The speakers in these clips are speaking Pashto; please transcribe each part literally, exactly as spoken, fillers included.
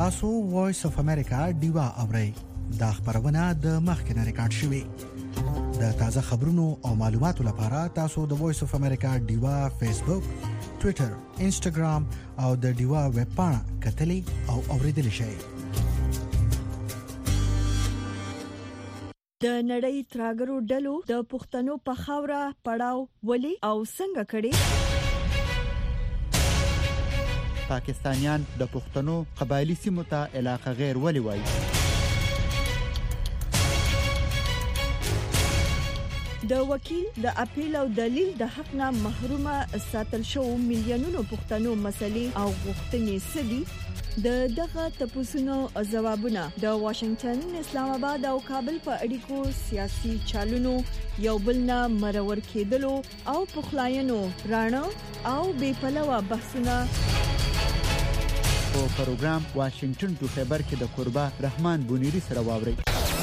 تاسو وایس اف امریکا دیوا اورئ دا خبرونه د مخکنه ریکارډ شوی د تازه خبرونو او معلوماتو لپاره تاسو د وایس اف امریکا دیوا فیسبوک، ټوئیټر، انسټاګرام او د دیوا ویب پاڼه کتلی او اوریدلی شئ. د نړۍ تراګرو ډلو د پښتنو په خاوره پړاو ولي او څنګه کړي؟ پاکستانیان د پښتنو قبایلی سیمو ته علاقه غیر ولي وایي؟ د وکیل د اپیل او دلیل د حق نه محرومه ساتل شو میلیونونو پښتنو مسلې او غوښتنې سدي. د دغه تپوسونو ځوابونه د واشنگټن، اسلام آباد او کابل په اړیکو سیاسي چالونو یو بل نه مرور کېدلو او پخلاینو رانه او بې پلوه بحثونه په پروګرام واشنگټن ټو خبر کې د قربا رحمان بونیری سره واوري.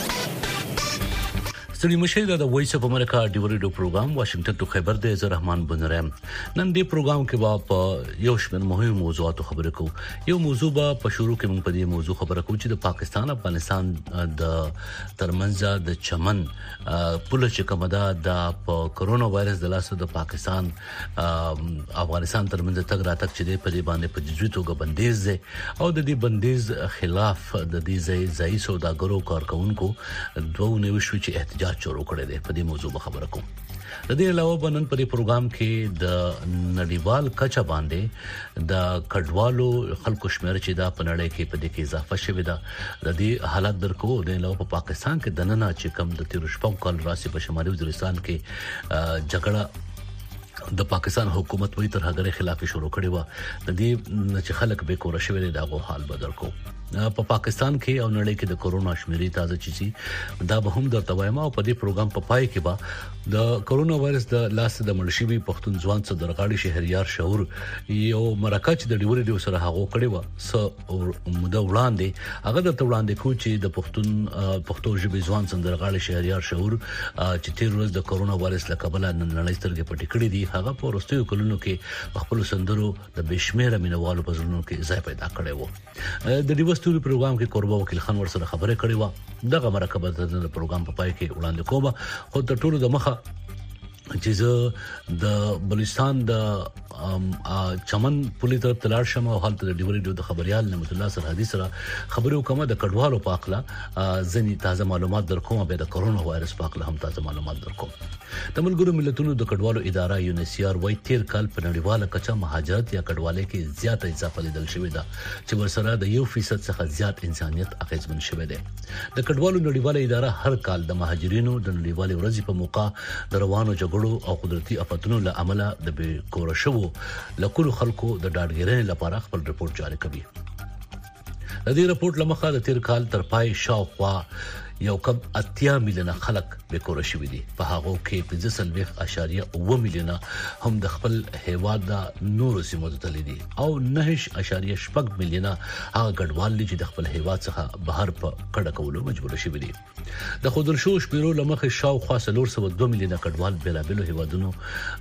ستړي مشه د وایس اف امریکا ډیوريډو پروګرام واشنگټن ټو خبر د زه رحمان بنرم. نن دې پروګرام کې با په یو شمېر مهمو موضوعاتو خبرې کوو. یو موضوع به په شروع کې موږ په دې موضوع خبره کوو چې د پاکستان افغانستان د ترمنځ د چمن پوله چې کومه ده د کورونا وایرس د لاسه د پاکستان افغانستان ترمنځ تګ راتګ چې په دې باندې په جزوي توګه بندیز ده او د دې بندیز خلاف د دې ځای ځای سوداګرو کارکونکو دوه نیوشو چې احتجاج شروع کړی دی. په دې موضوع به خبره کوم. د دې علاوه بنن په دې پروګرام کې د نړیوال کچا باندې د کډوالو خلکو شمیر چې دا په نړۍ کې په دې کې اضافه شوې ده د دې حالت درکو. د علاوه په پاکستان کې د نن چې کم د تیر شپږ کال راسي په شمالي وزیرستان کې جګړه د پاکستان حکومت وی تر هغه خلاف شروع کړی و. د دې چې خلک به کور شوی دی دغه حال بدل کو. په پاکستان کې او نړۍ کې د کورونا شمیرې تازه چیزي دا به هم درته وایم او په دې پروګرام په پای کې به د کورونا وایرس د لاس د ملشي پښتون ځوان څخه درغاړي شهريار شعور یو مرکه چې د ډیوري ډیو سره هغه کړی و س موده وړاندې هغه د وړاندې کو چې د پښتون پښتو ژبې ځوان څخه درغاړي شهريار شعور چې تیر ورځ د کورونا وایرس لکبل نړۍ سترګې پټې کړې دي هغه په وروستیو کلونو کې خپل سندرو د بشمیره مینوالو په زړونو کې ځای پیدا کړی و. د دې ستوري پروګرام کې قربا وکیل خان ور سره خبرې کړې و. دغه مرکه به د پروګرام په پای کې وړاندې کوم. خو د ټولو د مخه چې د بلوچستان د چمن پولیس طرف تلار شمه او حالت د ډیوري د خبريال نعمت الله سرحدي سره خبرو کومه د کډوالو په اړه ځنی تازه معلومات درکوم به د کورونا وایرس په اړه هم تازه معلومات درکوم. د ملګرو ملتونو د کډوالو اداره یونیسیار وای تیر کال په نړیواله کچه مهاجرت یا کډوالۍ کې زیاته اضافه لیدل شوې ده چې ورسره د یو فیصد څخه زیات انسانيت اغیزمن شوی دی. د کډوالو نړیواله اداره هر کال د مهاجرینو د نړیواله ورځې په موقع د روانو جګړو او قدرتي آفتونو له امله د بیکور شو لکونو خلکو د ډاډګیرنې لپاره خپل رپورت جاری کوي. د دې رپورت لمخه د تیر کال تر پای شاوخوا یو کم اتیا میلیونه خلک بیکور شوي دي. په هغه کې پنځه سلويخ اشاریه اوه میلیونه هم د خپل هیواد د نورو سیمو ته تللي دي او نه اشاریه شپږ میلیونه هغه کډوال دي چې د خپل هیواد څخه بهر په کډه کولو مجبور شوي دي. د خودل شو شمیرو لمخه شاوخوا څلور سوه دوه میلیونه کډوال بلابلو هیوادونو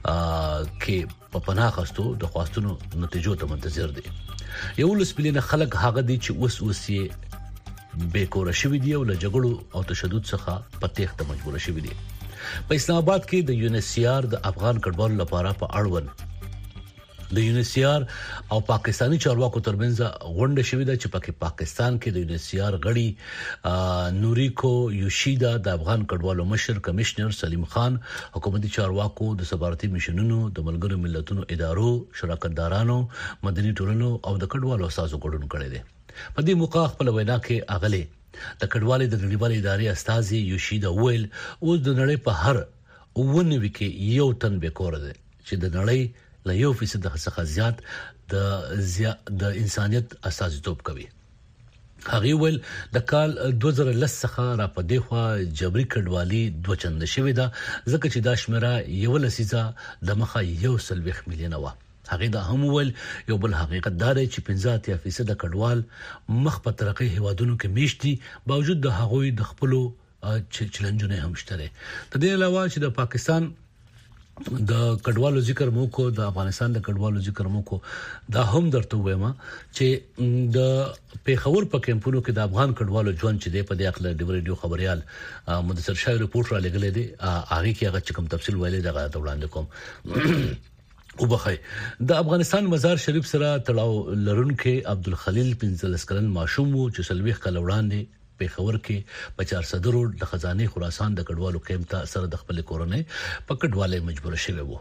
کې په پناه غوښتو د خواستونو نتیجو ته منتظر دي. یو لس میلیونه خلک هغه دي چې اوس اوسې بیکور شوی دی او له جګړو او تشدد څخه په تېښته مجبور شوی دی. په اسلام آباد کې د یونیسیار د افغان کډوالو لپاره په اړوند د یونیسیار او پاکستانی چارواکو ترمنځ غونډه شوې ده چې پکې پاکستان کې د یونیسیار غړي نوریکو یوشیدا د افغان کډوالو مشر کمشنر سلیم خان حکومتي چارواکو د سفارتي مشنونو د ملګرو ملتونو ادارو شراکتدارانو مدني ټولنو او د کډوالو اساسو ګډون کړي دي. په دې موقع خپل وینا کې اغله د کډوالۍ د نړیوالې ادارې استاذي یوشیدا ویل اوس د نړۍ په هر ونوي کې یو تن بیکور دی چې د نړۍ له یو فیصد څخه زیات د د انسانيت اساسیتوب کوي. هغه ول د کال دوه زره لس څخه را پدې خو جبري کډوالي دوه چند شوې ده ځکه چې دا شمیره یو لسیزه د مخه یو سلويخ میلیونه و. هغه دا هم ول یو بل حقیقت دا دی چې پنځه فیصد کډوال مخ په ترقی هوادونو کې میشتي باوجود د هغوی د خپلو چلنجونه هم شته. د دې علاوه چې د پاکستان د کډوالو ذکر مو کو د افغانستان د کډوالو ذکر مو کو دا هم درته وایم چې د پیښور په کمپونو کې د افغان کډوالو ژوند چې د په د اخله د ریډیو خبريال مدثر شاه ریپورت را لګلې دي هغه کې هغه کوم تفصیل ویلې دا وړاندې کوم او بخای د افغانستان مزار شریف سره تړاو لرونکي عبدالخلیل پنځلس کلن ماشوم چې سلويخ کله وړاندې پیښور کې په چار صدر روډ د خزانه خراسان د کډوالو کیمپ ته سره د خپل کورنۍ په کډواله مجبور شوی وو.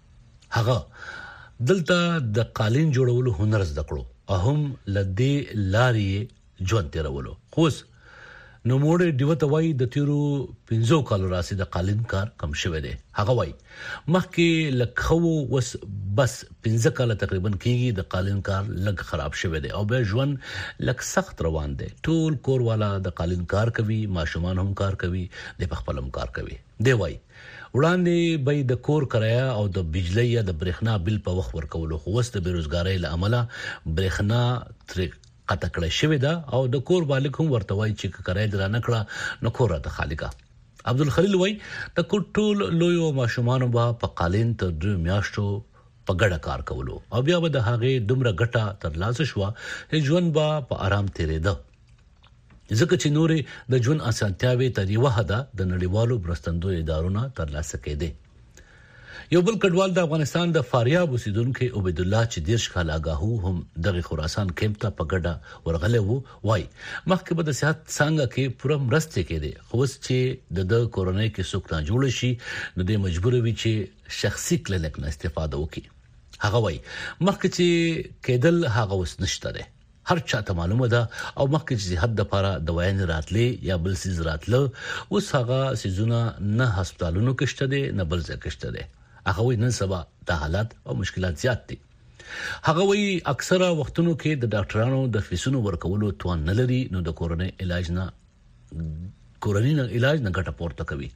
هغه دلته د قالین جوړولو هنر زده کړو هم لدې لاري ژوند تیرولو. خو نو موړ دیوته وای د تیرو پنځو کال راسي د قالین کار کم شوی دی. هغه وای مخکې لکھو وس بس پنځه کال تقریبا کېږي د قالین کار لګ خراب شوی دی او به ژوند لک سخت روان دی. ټول کور والا د قالین کار کوي، ماشومان هم کار کوي، د خپلم کار کوي. دی وای وړاندې به د کور کرایه او د بجلی یا د برېښنا بل په وخت ورکولو، خو وست د بیروزګاری له امله برېښنا تر قطع کړی شوی دا او د کور مالک هم ورته وای چې کرایه درانه کړه نو کور ته خالی کا. عبدالخلیل وای د ټول لوی او ماشومان به په قالین ته د میاشتو په ګډه کار کولو او بیا به د هغه دومره ګټه تر لاسه شو چې ژوند به په آرام تیریده. ځکه چې نورې د ژوند اسانتیاوي تر یو حدا د نړیوالو برستندو ادارونو تر لاسه کېده. یو بل کډوال د افغانستان د فاریاب اوسیدونکو عبد الله چې دیرش کال آگاهو هم د خراسان کیمپ ته په ګډه ورغله وو. وای مخکې به د صحت څنګه کې پوره مرسته کېده، خو چې د کورونای کې څوک نه جوړ شي نو د مجبور وي چې شخصي کلینیک نه استفاده وکړي. هغه وای مخکې چې کېدل هغه وس نشته ده، هر چاته معلومه ده او مخکې چې حد د لپاره دوايان راتلې یا بل سیز راتله اوس هغه سيزونه نه هسپتالونو کې شته دي نه بل ځای کې شته دي. هغه وی نن سبا د حالات او مشکلات زیات دي. هغه وی اکثره وختونو کې د ډاکټرانو د فیسونو ورکولو توان نه لري نو د کورونای علاج نه کورونای علاج نه ګټه پورته کوي.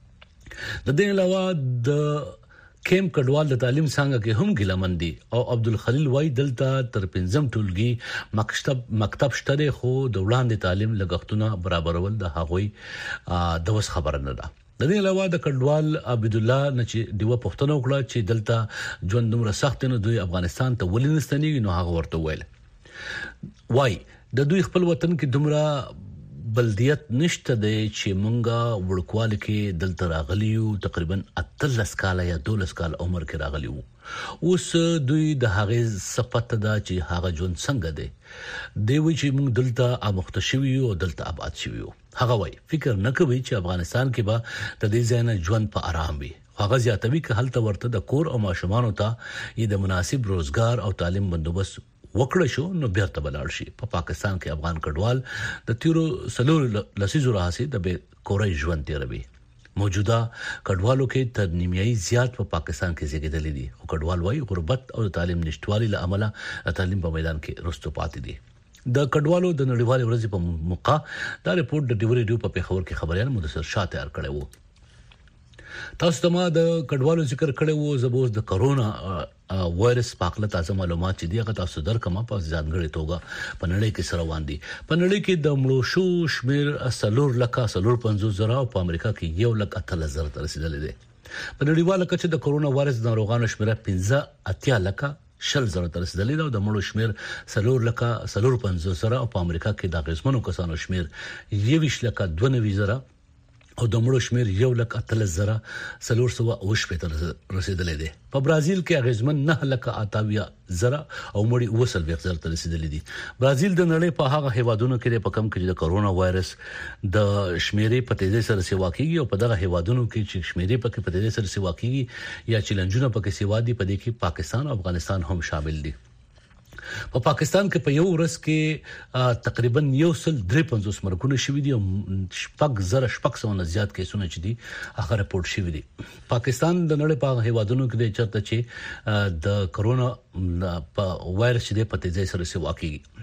د دې علاوه د کیمپ کډوال د تعلیم څنګه کې هم ګلمندي او عبدالخلیل وای دلته تر پنځم ټولګي مکتب مکتب شته خو د وړاندې تعلیم لګښتونه برابرول د هغوی د وس خبره نه ده. د دې علاوه د کډوال عبد الله نچ دیو پښتنو وکړه چې دلته ژوند دومره سخت نه دوی افغانستان ته ولې نستنیږي نو هغه ورته ویل وای د دوی خپل وطن کې دومره بلدیت نشته دی چې مونږه ورکوال کې دلته راغلیو تقریبا اتلس کال یا دولس کال عمر کې راغلیو. اوس دوی د هغه صفت ده چې هغه ژوند څنګه دی دی وی چې مونږ دلته امخته شوی او دلته آباد شوی. هغه وای فکر نه کوي چې افغانستان کې به د دې ځای نه ژوند په آرام وي. هغه زیاتوي چې هلته ورته د کور او ماشومان ته یې د مناسب روزګار او تعلیم بندوبست وکړه شو نو بیرته بلار شي. په پا پاکستان کې افغان کډوال د تیرو سلور لسیزو راځي د کورای ژوند تیروي. موجوده کډوالو کې تر نیمایي زیات په پا پاکستان کې زیږیدل دي خو کډوال وای غربت او تعلیم نشټوالي له امله تعلیم په میدان کې رستو پاتې دي. د کډوالو د نړیوال ورځې په موقع دا ریپورت د ډیوري ډیو په پیښور کې خبريال مدثر شاه تیار کړی وو. تاسو ته ما د کډوالو ذکر کړی وو زبوس د کرونا وایرس پاکله تازه معلومات چې دی هغه تاسو درکمه په ځانګړي توګه په نړۍ کې سره واندي. په نړۍ کې د مړو شو شمیر سلور لکه سلور پنځوس زره او په امریکا کې یو لک اتلس زره تر رسیدلې دي. په نړیواله کچه د کرونا وایرس ناروغانو شمیر پنځه اتیا لکه شل زره تر رسیدلې ده او د مړو شمیر سلور لکه سلور پنځوس زره او په امریکا کې د غزمنو کسانو شمیر یویش لکه دوه نوي زره او د مړو شمیر یو لک اتلس زره سلور سو او شپږ تر رسیدلې ده. په برازیل کې غزمن نه لکه اتاویا زره او مړي وصل به زره تر رسیدلې دي. برازیل د نړۍ په هغه هیوادونو کې په کم کې د کرونا وایرس د شمیرې په تیزی سره سیوا کیږي او په دغه هیوادونو کې چې شمیرې په کې په تیزی سره سیوا کیږي یا چیلنجونه په کې سیوا دي په دې کې پاکستان او افغانستان هم شامل دي. په پاکستان کې په یو ورځ کې تقریبا یو سل درې پنځوس مرګونه شوي دي او شپږ زره شپږ سو نه زیات کیسونه چې دي هغه راپورټ شوي دي. پاکستان د نړۍ په هیوادونو کې د چرته چې د کرونا په وایرس د پته ځای سره سیوا کیږي.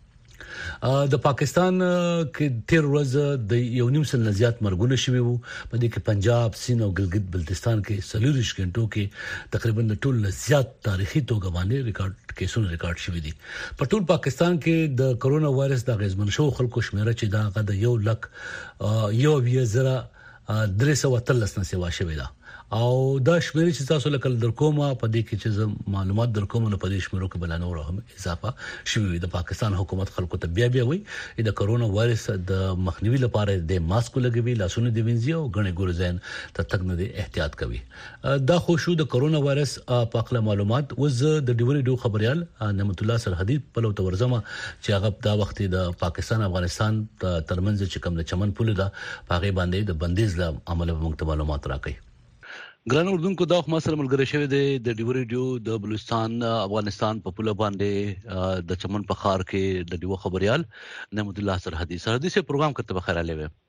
د پاکستان کې تیر ورځ د یو نیم سل نه زیات مرګونه شوي وو. په دې کې پنجاب، سین او ګلګت بلتستان کې سلوریش غنټو کې تقریبا ټول زیات تاریخي توګه باندې ریکارډ کیسونه ریکارډ شوي دي. په ټول پاکستان کې د کرونا وایرس د غزمن شو خلکو شمیره چې دا د یو لک یو ویزره درې سو اتلس نه سیوا شوی دا او دا شمیرې چې تاسو لکه درکومه په دې کې چې معلومات درکوم نو په دې شمیرو کې بل نور هم اضافه شوی د پاکستان حکومت خلکو ته بیا بیا وي د کرونا وایرس د مخنیوي لپاره د ماسک لګوي لاسونه د وینځي او غني ګورزین ته تک نه احتیاط کوي دا خو شو د کرونا وایرس په اړه معلومات وز د ډیوري ډو خبريال نعمت الله سرحدي په لو تورزمه چې هغه دا وخت د پاکستان افغانستان ترمنځ چې کوم د چمن پول دا پاغي باندې د بندیز له عمل په مکتب معلومات راکړي ګران اردوونکو دا خو مسله ملګری شوی دی د ډیوري ډیو د بلوچستان افغانستان په پوله باندې د چمن په خار کې د ډیو خبريال نعمت الله سرحدي سرحدي سے پروګرام کرتے بخیر علی و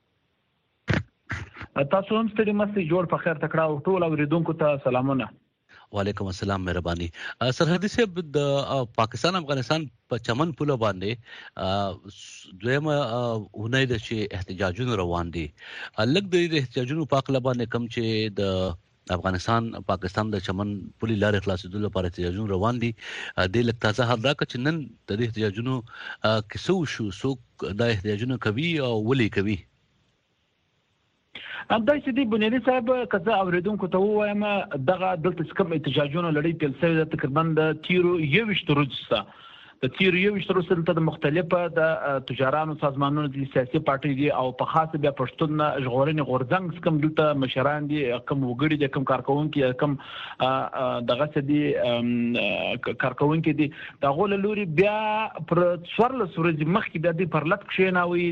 تاسو هم ستړي مستي جوړ په خیر تکړه او ټول اوریدونکو ته سلامونه وعلیکم السلام مهرباني سرحدي سے د پاکستان افغانستان په چمن پوله باندې دویمه اونۍ د چې احتجاجونه روان دي لږ د احتجاجونو په اړه باندې کم چې د افغانستان پاکستان د چمن پولی لارې خلاصېدو لپاره احتجاجونه روان دي د لک تازه حال راک چې نن د احتجاجونو کیسو شو سو د احتجاجونو کوي او ولي کوي همدا چې دی بنیادی صاحب کزه اوریدونکو ته وایم دغه دلته کوم احتجاجونه لړۍ پیل شوی د تقریبا د تیرو یوشت ورځې د تیر یو وشترو سره د مختلفه د تجارانو سازمانونو د سیاسي پارټي دي او په خاصه بیا پښتون ژغورنې غورځنګ کوم دلته مشران دي کوم وګړي دي کوم کارکونکي کوم دغه سدي کارکونکي دي دا غول لوري بیا پر څورل سورج مخکې بیا د پرلط کښیناوي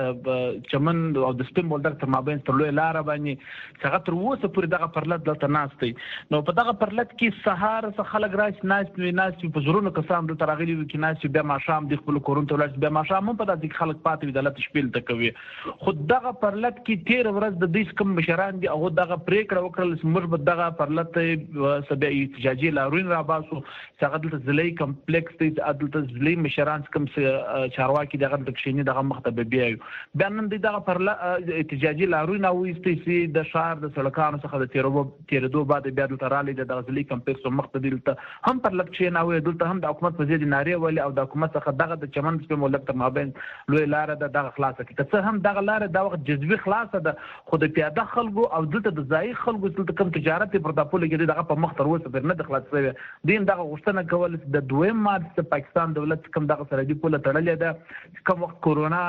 د چمن او د سپین بولډر تر مابین تر لوی لار باندې څنګه تر اوسه پورې دغه پرلط دلته ناشتي نو په دغه پرلط کې سهار څخه خلک راځي ناس ناس په زورونو کسان د ترغلي ناس بیا ماشام د خپل کورون ته ولر بیا ماشام په داسې خلک پاتې د لټ شپیل ته کوي خود دغه پرلط کې تیر ورځ د دې کوم مشران دي او دغه پریکړه وکړل مربت دغه پرلط سبا احتجاجي لاروین را باسو څنګه د زلې کمپلیکس د عدالت زلې مشران کوم چارواکي دغه د کښینی دغه مخته بیا بیا نن دغه پرلط احتجاجي لاروین او استسی د شهر د سړکانو څخه د تیرو تیردو بعد بیا د ترالي د زلې کمپلیکس مخته دلته هم پرلط کښینی او دلته هم د حکومت په ځای ناری او د حکومت څخه دغه د چمن په مولک تر مابین لوی لار د دغه خلاصه کی که هم دغه لار د وخت جذبي خلاصه ده خو د پیاده خلکو او دلته د ځای خلکو دلته کوم تجارت پر تاسو لګي دغه په مخ تر اوسه پر نه د خلاصوي دین دغه غوښتنه کول د دویم مارچ د پاکستان دولت کوم دغه سره دی په تړلې ده کوم وخت کورونا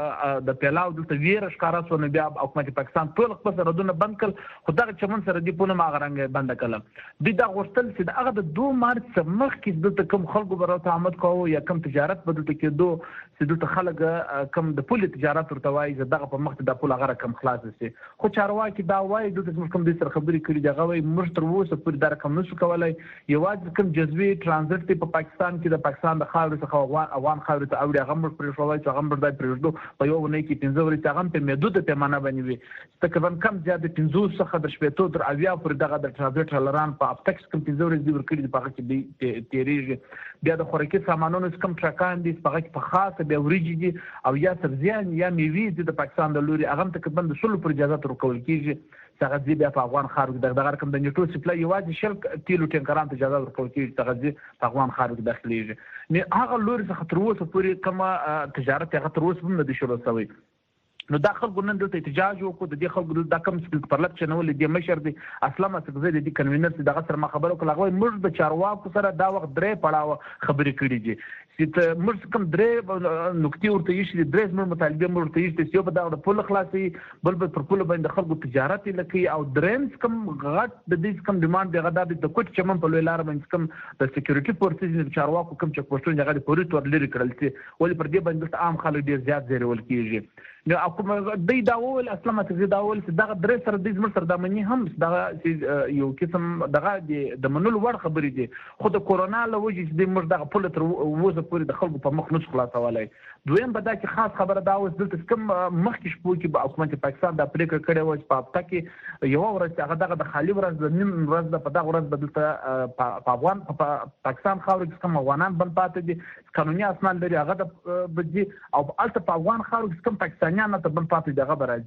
د پیلاو دلته ویر ښکارا سو نه بیا حکومت پاکستان ټول خپل سرحدونه بند کړ خو دغه چمن سره دی په ما غرنګ بند کړل د دغه غوښتل چې دغه د دوه مارچ مخکې دلته کوم خلکو برابر تعامل کوو یا کم تجارت بدلته کېدو چې دلته خلک کم د پولی تجارت ورته وایي دغه په مخ د پول غره کم خلاص شي خو چارواکي دا وایي دلته موږ کوم د سر خبرې کړې دغه وایي موږ تر اوسه پورې دا رقم نشو کولای یوازې کوم جذبي ترانزیت په پاکستان کې د پاکستان د خاورې څخه افغان خاورې ته اوړي هغه موږ پرې شوای چې هغه موږ د پرېږدو په یو نه کې پنځه ورځې هغه په محدود پیمانه باندې وي تقریبا کم زیات پنځه څخه د شپږ تر اویا پورې دغه د ترانزیت لران په اپټکس کوم پنځه ورځې ورکړي په هغه کې تیریږي بیا د خوراکي سامانونو کوم ټرکان دي په هغه کې په خاصه بیا وريجي دي او یا سبزیان یا میوې دي د پاکستان د لوري هغه تقریبا د سلو پر اجازه ورکول کیږي څنګه بیا په افغان خارج دغه رقم د نیټو سپلای یوازې شل تیلو ټینکران ته اجازه ورکول کیږي څنګه په افغان خارج داخليږي نه هغه لوري څخه تر اوسه پورې کومه تجارت هغه تر اوسه هم نه دي شروع شوی نو دا خلکو نن دلته احتجاج وکړو د دې خلکو د کم سپیل پرلط چنول دي مشر دي اسلام څخه د کنوینر دغه سره ما خبرو کله غوي موږ د چارواکو سره دا وخت درې پړاو خبرې کړې دي چې موږ کوم درې نقطې ورته یشي درې موږ مطالبه موږ ورته یشي چې په دغه پول خلاصي بل بل پر پول باندې خلکو تجارت لکه او درېم کوم غټ د دې کوم ډیماند دغه د کوټ چمن په لوی لار باندې کوم د سکیورټي فورسز د چارواکو کوم چې پښتون دغه پوری تور لري کړل چې ولې پر دې باندې عام خلک ډیر زیات زیرول کیږي نو کوم د داول اسلام ته داول چې دغه درې سره د زمر سره د منی هم دغه یو قسم دغه د منول ور خبرې دي خو د کورونا له وجې د مر دغه پوله تر وځه پورې د خلکو په مخ نس خلاصولای دویم به دا چې خاص خبره دا اوس دلته کوم مخکې شپو کې په حکومت پاکستان د پریکړه کړې و چې په هفته کې یو ورځ هغه دغه د خالی ورځ د نیم ورځ د په دغه ورځ بدلته په افغان په پاکستان خاور کې کوم افغانان بل پاتې دي قانوني اسناد لري هغه د بجې او الته په افغان خاور کې کوم پاکستانیان ته بل پاتې دغه راځي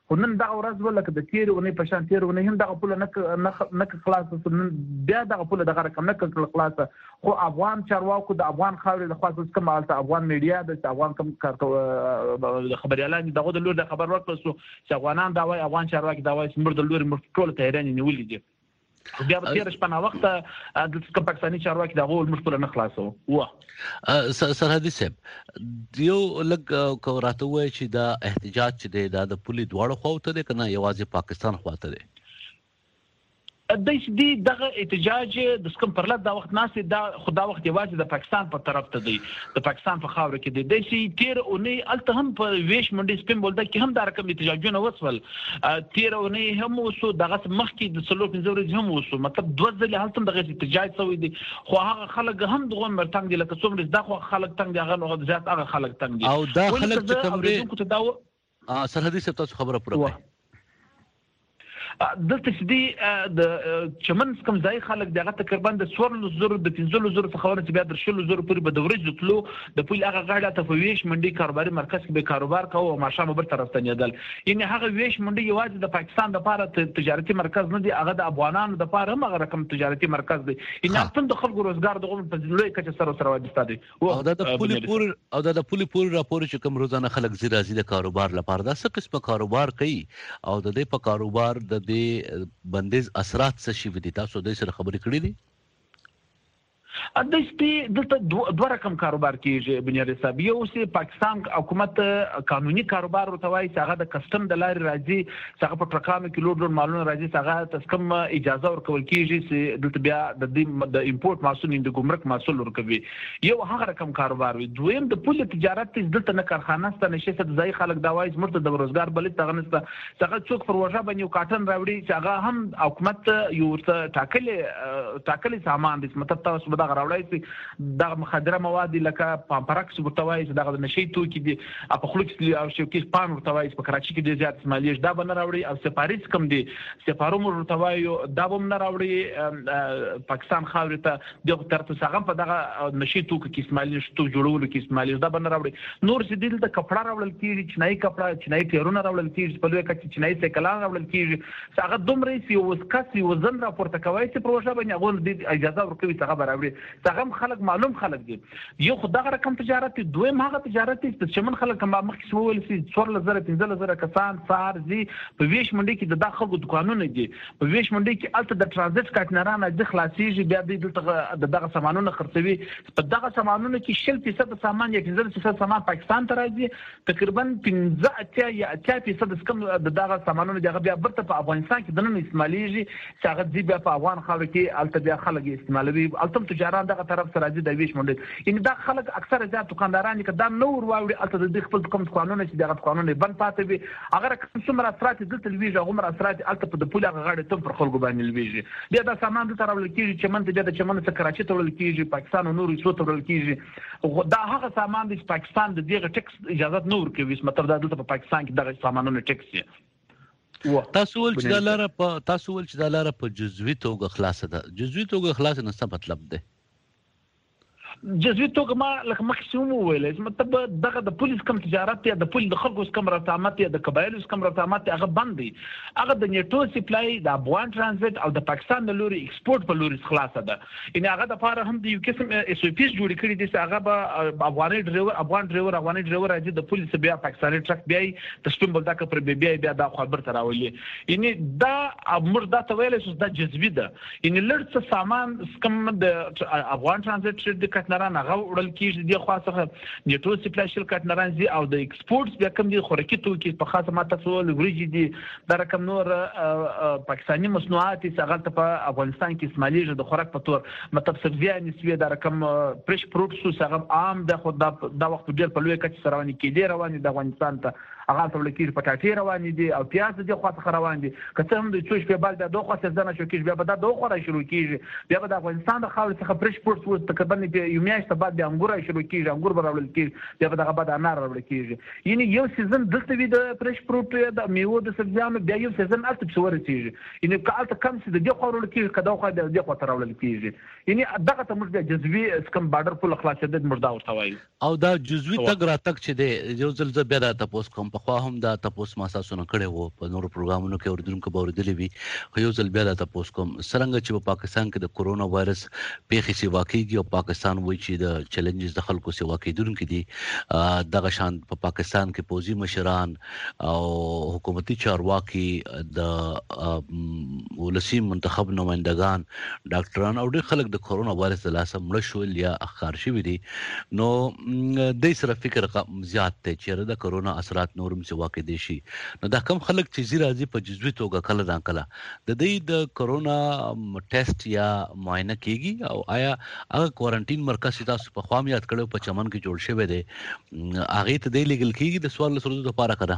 خو نن دغه ورځ ولکه د تیر ونې په شان تیر ونې هم دغه پوله نه نه خلاص نن بیا دغه پوله دغه رقم نه کړل خلاص خو افغان چارواکو د افغان خاورې د خاص کوم حالت افغان میډیا د افغان کوم خبريالان دغه د لور د خبر ورکړل چې افغانان دا وایي افغان چارواکي دا وایي چې موږ د لور موږ ټول تهران نیولې دي بیا په تیر شپه وخت د پاکستاني چارواکي د غول مشکل نه خلاصو و سرحدي صاحب یو لګ کوراته وای چې دا احتجاج چې د پولی دواړو خواته ده کنه یوازې پاکستان خواته ده د دې دغه احتجاج د سکم پرلط دا وخت ناس دا خدا وخت یوازې د پاکستان په طرف ته دی د پاکستان په خاور کې دی د شي تیر اونۍ الته هم په ویش منډي سپین بولده کې هم دا رقم احتجاجونه وسول تیر اونۍ هم وسو دغه مخکې د سلو پنځه ورځې هم وسو مطلب دوه ځله هلته دغه احتجاج شوی دی خو هغه خلک هم دغه مرتنګ دي لکه څومره دا خو خلک تنګ دي هغه زیات هغه خلک تنګ دي او دا خلک چې کوم دي سرحدي صاحب تاسو خبره پوره کړئ دلته چې دی د چمن کوم ځای خلک دغه تقریبا د څوارلس زره د پنځلس زره څخه ورته بیا د شلو زره پورې به د ورځې تلو د پول هغه غاړه ته په ویش منډي کاروباري مرکز کې به کاروبار کوو او ماشام بر طرف ته نیدل یعنی هغه ویش منډي یوازې د پاکستان لپاره تجارتي مرکز نه دی هغه د افغانانو لپاره هم هغه رقم تجارتي مرکز دی یعنی خپل د خلکو روزګار دغه په لوی کچه سره سره وځي دي او د پولي پور او د پولي پور راپور چې کوم روزانه خلک زیرا زیاده کاروبار لپاره دا څه قسمه کاروبار کوي او د دې په کاروبار د دې بندیز اثرات څه شي ودی تاسو د سره خبرې کړې دي د دې دلته دوه رقم کاروبار کیږي بنیادی صاحب یو چې پاکستان حکومت قانوني کاروبار ورته وایي چې هغه د کسٹم د لارې راځي چې هغه په ټرکانو کې لوډ لوډ مالونه راځي چې هغه تسکم اجازه ورکول کیږي چې دلته بیا د دې د امپورټ محصول د ګمرک محصول ورکوي یو هغه رقم کاروبار وي دویم د پول تجارت دلته نه کارخانه ست نشي ست ځای خلک دا وایي چې مرته د روزګار بلې تغه نسته چې څوک پر وجه باندې یو کاټن راوړي چې هغه هم حکومت یو ټاکلې ټاکلې سامان دي مطلب تاسو به راوړای چې دا مخدره مواد لکه پامپرکس ورتوای چې دا د نشي توکي دي په خلک او شو کې پان ورتوای په کراچي کې د زیات مالیش دا بن راوړي او سفارت کم دي سفارو مر ورتوای دا بم نه راوړي پاکستان خاور ته د ترته څنګه په دغه نشي توکي کې مالیش تو جوړولو کې مالیش دا بن راوړي نور چې دل د کپڑا راوړل کیږي چنای کپڑا چنای ټیرونه راوړل کیږي په لوی کچ چنای سیکلان راوړل کیږي هغه دومره سی وسکاسي وزن راپورته کوي چې پروژه باندې غول د اجازه ورکوي څنګه راوړي هغه خلک معلوم خلک دي یو خدای رقم تجارت دویم هغه تجارت چې شمن خلک ما مخکې سوول سي څوارلس زره پنځلس زره کسان سار دي په ویش منډي کې د داخلو دکانونه دي په ویش منډي کې الته د ترانزیت کارتنرانه د خلاصيږي بیا د دغه سامانونه خرڅوي په دغه سامانونه کې شل فیصد سامان یا پنځه فیصد سامان پاکستان ته راځي تقریبا پنځه اتیا یا اتیا فیصد کم د دغه سامانونه دغه بیا برته په افغانستان کې دنه استعماليږي چې هغه دی بیا په افغان خاور کې الته بیا خلک استعمالوي الته تجارت دغه طرف سره راځي د ویش منډي ان دا خلک اکثر ځات دکانداران کې دا نور واوړي الته د خپل کوم قانون چې دغه قانون بند پاتې وي هغه کوم څومره اثرات دلته لويږي هغه اثرات الته په د پوله غاړه ته پر خلکو باندې لويږي بیا دا سامان د ترول کېږي چې من ته د چمن څخه کراچي ته ورل کېږي پاکستان او نور څه ته ورل کېږي دا هغه سامان د پاکستان د دغه ټیکس اجازه نور کوي مطلب دا دلته په پاکستان کې دغه سامانونه ټیکس یې تاسو ول چې د لاره په تاسو ول چې د لاره په جزوي توګه خلاصه ده جزوي توګه خلاصه نه څه مطلب ده جزوي توګه ما لکه ماکسیموم ویل مطلب دغه د پولیس کم تجارت یا د پولیس د خلکو کم راتامت یا د قبایلو کم راتامت هغه بند دي هغه د نیټو سپلای د افغان ترانزیت او د پاکستان د لوري ایکسپورت په لوري خلاصه ده ان هغه د فار هم د یو قسم اس او پی جوړ کړی دي چې هغه به افغاني ډرایور افغان ډرایور افغاني ډرایور راځي د پولیس بیا پاکستاني ټرک بیا د سپین بل دغه پر بیا بیا د خبر تراولي ان دا امر دا ته ویل چې دا جزوي ده ان لړ سامان کم د افغان ترانزیت د کټنران هغه وړل کیږي د خاصه نیټو سپلای شل کټنران دي او د ایکسپورټس بیا کم دي خوراکي توکي په خاصه ماته څول وريجي دي د رقم نور پاکستاني مصنوعات چې هغه په افغانستان کې استعماليږي د خوراک په تور مطلب سبزیان نسبی د رقم فرش فروټس هغه عام د خود د وخت ډیر په لوی کچ رواني کېدي رواني د افغانستان ته هغه ټول کې پټاټي روان دي او پیاز دي خواته روان دي که څه هم د چوش په بل د دوه خواته ځنه شو کېږي بیا به دا دوه خورا شروع کېږي بیا به د افغانستان د خاور څخه فرش فروټس وو تقریبا یو میاشت بعد د انګور شروع کېږي انګور براول کېږي بیا به دغه بعد انار راول کېږي یعنی یو سیزن دلته وي د فرش فروټ د میوه د سبزیانو بیا یو سیزن الته څور کېږي یعنی کالته کم څه د دې خورول کېږي کدا خو د دې خواته راول کېږي یعنی دغه ته موږ د جزوي اسکم بارډر په خلاصې د مردا ورته وایي او دا جزوي تګ را تک چې د یو ځل ز بیا د تاسو کوم په خوا هم دا تاسو ما تاسو نه کړي وو په نورو پروګرامونو کې اوردونکو به اوریدلې وي خو یو ځل بیا دا تاسو کوم څنګه چې په پاکستان کې د کورونا وایرس پیښې سی واقعي او پاکستان وایي چې د چیلنجز د خلکو سی واقعي دي دغه شان په پاکستان کې پوزي مشران او حکومتي چارواکي د ولسی منتخب نمائندگان ډاکټران او ډېر خلک د کورونا وایرس د لاسه مړ شول یا اخر شوي دي نو د سره فکر زیات ته چې د کورونا اثرات نورم سی واقع دي شي نو دا کم خلک چې زی راځي په جزوي توګه کله دا کله د دې د کورونا ټیسټ یا معاینه کیږي او آیا هغه کوارنټین مرکز تاسو په خوا یاد کړو په چمن کې جوړ شوی دی هغه ته د لیګل کیږي د سوال سره د لپاره کړه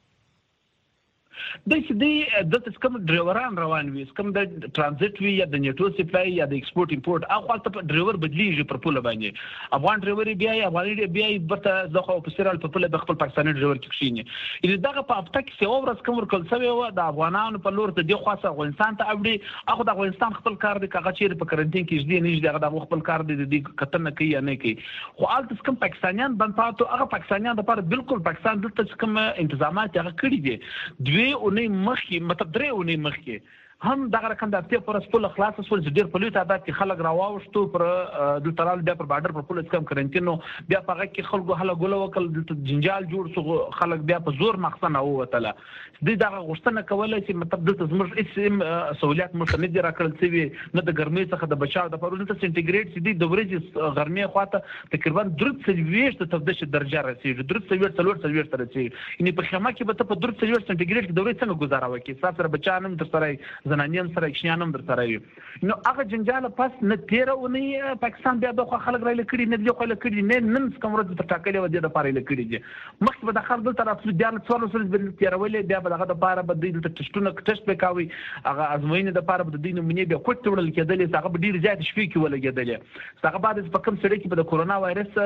د دې د تاسو ډرایوران روان وي کوم د ترانزیت وی یا د نیټو سپلای یا د ایکسپورت امپورت هغه خپل ډرایور بدلیږي پر پوله باندې افغان ډرایور بیا افغاني بیا برته ځخه په سیرال په پوله د خپل پاکستاني ډرایور کې کښینی ان دغه په هفته کې څو ورځ کوم ورکل سوی و د افغانانو په لور ته دی خاصه افغانستان ته اوړي هغه د افغانستان خپل کار دی کغه چیرې په کرنټین کې ځدی نه ځدی هغه د خپل کار دی د کتنه کوي یا نه کوي خو الته کوم پاکستانیان بن پاتو هغه پاکستانیان د لپاره بالکل پاکستان دلته کوم تنظیمات هغه کړی دي دوی اونې مخکې مطلب درې اونۍ مخکې هم دغه رقم د هفتې پر سپول خلاص سول ډیر په لوی تعداد کې خلک راوښتو پر د ترال بیا پر بارډر پر پولیس کم کرنټینو بیا په هغه کې خلکو هله ګوله وکړ د جنجال جوړ شو خلک بیا په زور مخزن او وتله د دغه غوښتنه کوله چې مطلب دلته زموږ هیڅ سہولیات مو نه دي راکړل شوی نه د ګرمۍ څخه د بچاو د پرونی ته سنټیګریډ چې د ورځې ګرمۍ خواته تقریبا درې سلويشت ته د درجه رسیدي درې سلويشت څلور سلويشت رسیدي یعنی په خامه کې به ته په درې سلويشت سنټیګریډ کې د ورځې څنګه گزاره وکړي سره بچانم تر سره زنانیم سره کښینانم در سره وي نو هغه جنجال پس نه تیرونی پاکستان بیا د خلک را لکړي نه دی خو لکړي نه نن کوم ورځ ته ټاکلې و دي د پاره لکړي دي مخکې به د خلک دلته راتلو بیا له څوار سره بل تیرولې بیا به هغه د پاره به د ټسټونه ټسټ وکاوي هغه ازموینه د پاره به د دین نمونه بیا کوټ وړل کېدل هغه به ډیر زیات شپې کې ولګېدل هغه بعد په کوم سره کې به د کورونا